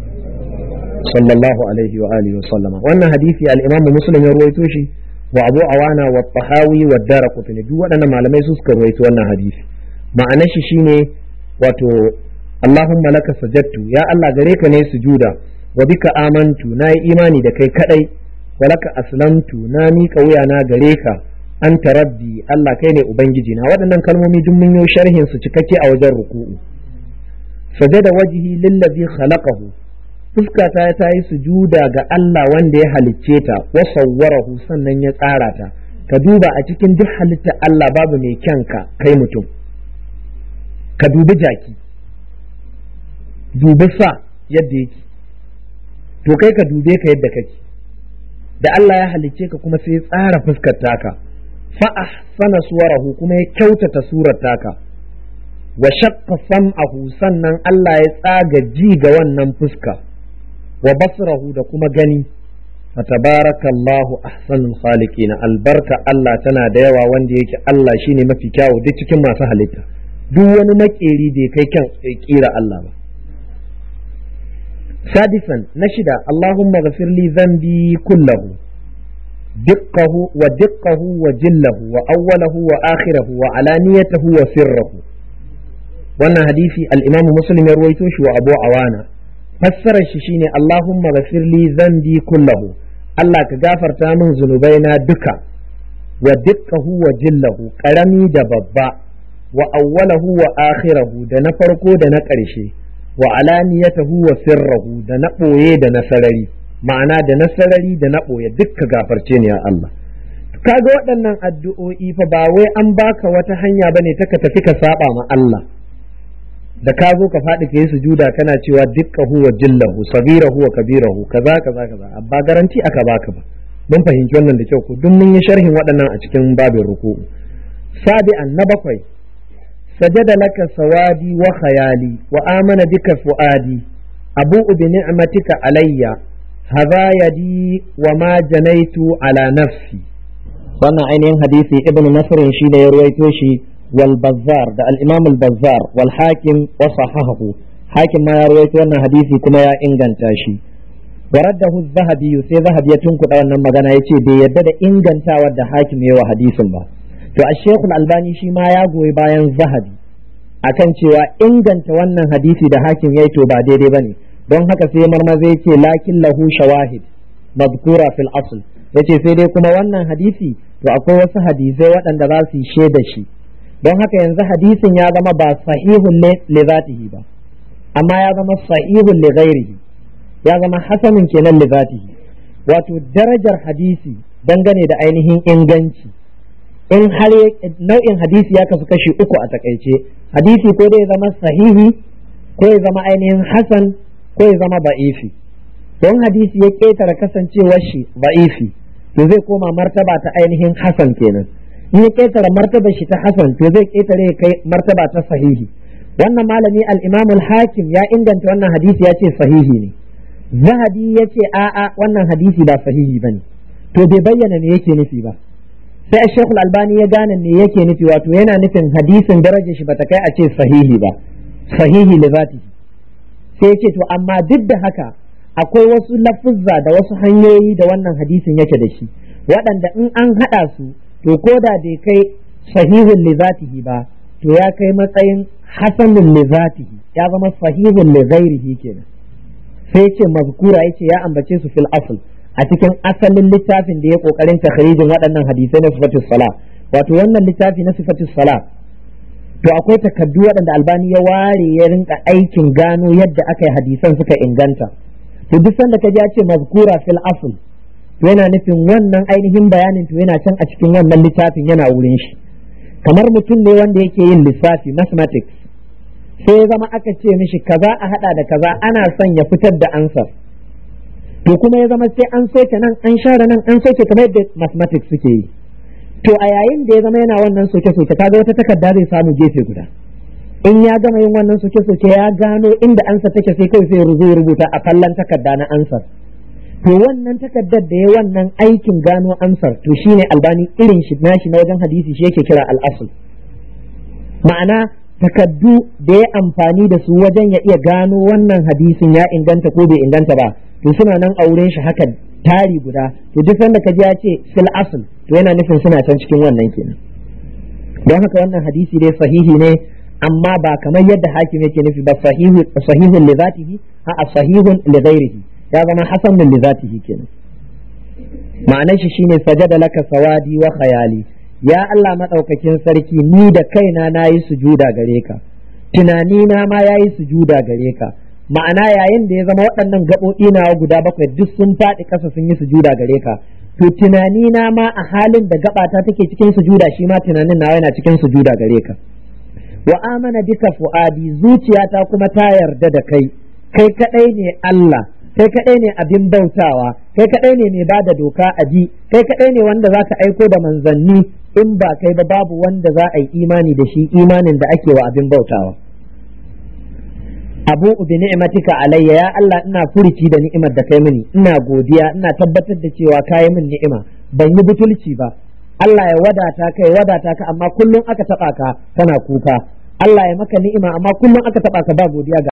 صلى الله عليه وآله وسلم. وأن حديث الإمام مسلم يرويتوشي وأبو عوانة والطحاوي والدارقطني دو أنا ما لم يسوس كرويتو أن حديث ما أنشي شيني واتو اللهم لك سجدت يا الله غريك ني سجودا وبك آمنت ناي إيماني دكي كدي walaka aslamtu na miƙa wuyana gare ka anta rabbi Allah kai ne ubangiji na. Waɗannan kalmomi duk mun yi sharhin su cikakke a wajen ruku'u. Sajada wajhi lillazi khalaqahu, fuskata ta yi sujuda ga Allah wanda ya halicce ta, wa sawwarahu, sannan ya tsara ta. Ka duba a cikin duk halittar Allah babu mai kyanka kai mutum. Ka dubi jaki, dubi sa yadda yake, to kai ka dube ka yadda kake. Da Allah ya halicce ka kuma sai ya tsara fuskar taka, fa ahsana suwarahu, kuma ya kyautata surar taka, wa shaqqa sam'ahu, sannan Allah ya tsaga ji ga wannan fuska, wa basrahu, da kuma gani. fa tabarakallahu ahsanul khaliqin, albarka Allah tana da yawa, wanda yake Allah shine mafi kyawu duk cikin masu halitta. Duk wani makeri bai kai kyan kira Allah ba. سادسا نشد اللهم اغفر لي ذنبي كله دقه ودقه وجله وأوله وآخره وعلانيته وسره. وانا حديثي الإمام مسلم يرويتوش وأبو عوانا فسر الشيشيني اللهم اغفر لي ذنبي كله، الله كغافر تامن ذنوبينا دكا، ودقه وجله قرمي دبابا، وأوله وآخره دنفرقو دنكرشي، wa alaniyatahu wa sirrahu, da na ɓoye da na sarari, ma'ana da na sarari da na ɓoye dukka gafarce ne ya Allah. Kaga waɗannan addu'o'i fa ba wai an baka wata hanya bane ta ka tafi ka saba ma Allah, da ka zo ka faɗi ka yi sujuda kana cewa dukka huwa jillahu sabirahu wa kabirahu kaza ba garanti aka baka ba. Mun fahimci wannan da kyau ko duk mun yi sharhin waɗannan a cikin babin ruku'u. Sabi'an, na bakwai, سجد لك سوادي وخيالي وآمن بك فؤادي أبوء بنعمتك علي هذا يدي وما جنيت على نفسي. wannan ainihin hadisi ibn nasr shi da ya ruwaito shi wal bazzar da al-imam al-bazzar wal hakim wa sahahahu, hakim ma ya ruwaito wannan hadisi kuma ya inganta shi. waraddahu az-zahabi, sai zahabi ya tunkuda wannan magana yace bai yadda da ingantawar da hakim yayi wa hadisin ba. To a Sheikhul Albani shi ma ya goyi bayan Zahabi akan cewa inganta wannan hadisi da hakim yayi to ba daidai bane, don haka sai marmaza yace lakin lahu shawahid madhkura fil asl, yace sai dai kuma wannan hadisi to akwai wasu hadisai waɗanda za su yi shaida shi, don haka yanzu hadisin ya zama ba sahihun li zatihi ba, amma ya zama sahihun li ghairihi, ya zama hasanun kenan li zatihi. Wato darajar hadisi dangane da ainihin inganci, in har nau'in hadisi ya kasu kashi uku a takaice, hadisi ko dai zama sahihi, ko ya zama ainihin hasan, ko ya zama ba'ifi. Don hadisi ya ketare kasancewar shi ba'ifi, to zai koma martaba ta ainihin hasan kenan. in ya ƙetare martaba shi ta hasan to zai ƙetare ya kai martaba ta sahihi. Wannan malami al-Imam al-Hakim ya inganta wannan hadisi ya ce sahihi ne. Zahabi ya ce a'a wannan hadisi ba sahihi bane, to bai bayyana me yake nufi ba. Sai Sheikh al-Albani ya gane me yake nufi, wato yana nufin hadisin darajar shi bata kai a ce sahihi ba, sahihi li zatihi. Sai ya ce to amma duk da haka akwai wasu lafuzza da wasu hanyoyi da wannan hadisin yake da shi, waɗanda in an haɗa su to ko da bai kai sahihun li zatihi ba, to ya kai matsayin hasanun li zatihi, ya zama sahihun li ghairihi kenan. Sai yace mazkura, yace ya ambace su fil asl, a cikin asalin littafin da ya kokarin takhrijin waɗannan hadisai na sifatus sala. Wato wannan littafi na sifatus sala to akwai takaddu waɗanda Albani ya ware ya rinka aikin gano yadda aka yi hadisan suka inganta. To duk sanda ka ji ya ce mazkura fil asl, to yana nufin wannan ainihin bayanin to yana can a cikin wannan littafin, yana wurin shi. Kamar mutum ne wanda yake yin lissafi, mathematics, sai ya zama aka ce mishi kaza a hada da kaza, ana son ya fitar da ansar, to kuma ya zama sai an soke nan an share nan an soke, kamar yadda mathematics suke yi. To a yayin da ya zama yana wannan soke-soke, kaga wata takarda zai samu gefe guda, in ya gama yin wannan soke-soke ya gano inda ansa take, sai kawai sai ya rubuta a kallon takarda na ansar. To wannan takardar da ya wannan aikin gano ansar, to shine Albani irin shi nashi na wajen hadisi shi yake kira al-asl. Ma'ana takaddu da ya amfani da su wajen ya iya gano wannan hadisin ya inganta ko bai inganta ba, to suna nan a wurin shi haka tari guda. To duk sanda ka ji ya ce fil asl, to yana nufin suna can cikin wannan kenan. Don haka wannan hadisi dai sahihi ne, amma ba kamar yadda Hakim yake nufi ba sahihun li zatihi, a sahihun li ghairihi, ya zama hasanun li zatihi kenan. Ma'anar shi shine sajada laka sawadi wa khayali, ya Allah madaukakin sarki, ni da kaina nayi sujuda gare ka, tunani na ma yayi sujuda gare ka. Ma'ana yayin da ya zama waɗannan gaɓoɓi nawa guda bakwai duk sun faɗi ƙasa sun yi sujuda gare ka, to tunani na ma a halin da gaɓata take cikin sujuda, shi ma tunanin nawa yana cikin sujuda gare ka. Wa amana bika fuadi, zuciyata kuma ta yarda da kai, kai kadai ne Allah, kai kadai ne abin bautawa, kai kadai ne mai bada doka a ji, kai kadai ne wanda zaka aiko da manzanni, in ba kai ba babu wanda za a yi imani da shi imanin da ake wa abin bautawa. Abu bi ni'matika alayya, ya Allah ina furici da ni'imar da kai mini, ina godiya, ina tabbatar da cewa kai min ni'ima, ban yi butulci ba. Allah ya wadata ka, ya wadata ka, amma kullum aka taba ka kana kuka. Allah ya maka ni'ima, amma kullum aka taba ka ba godiya ga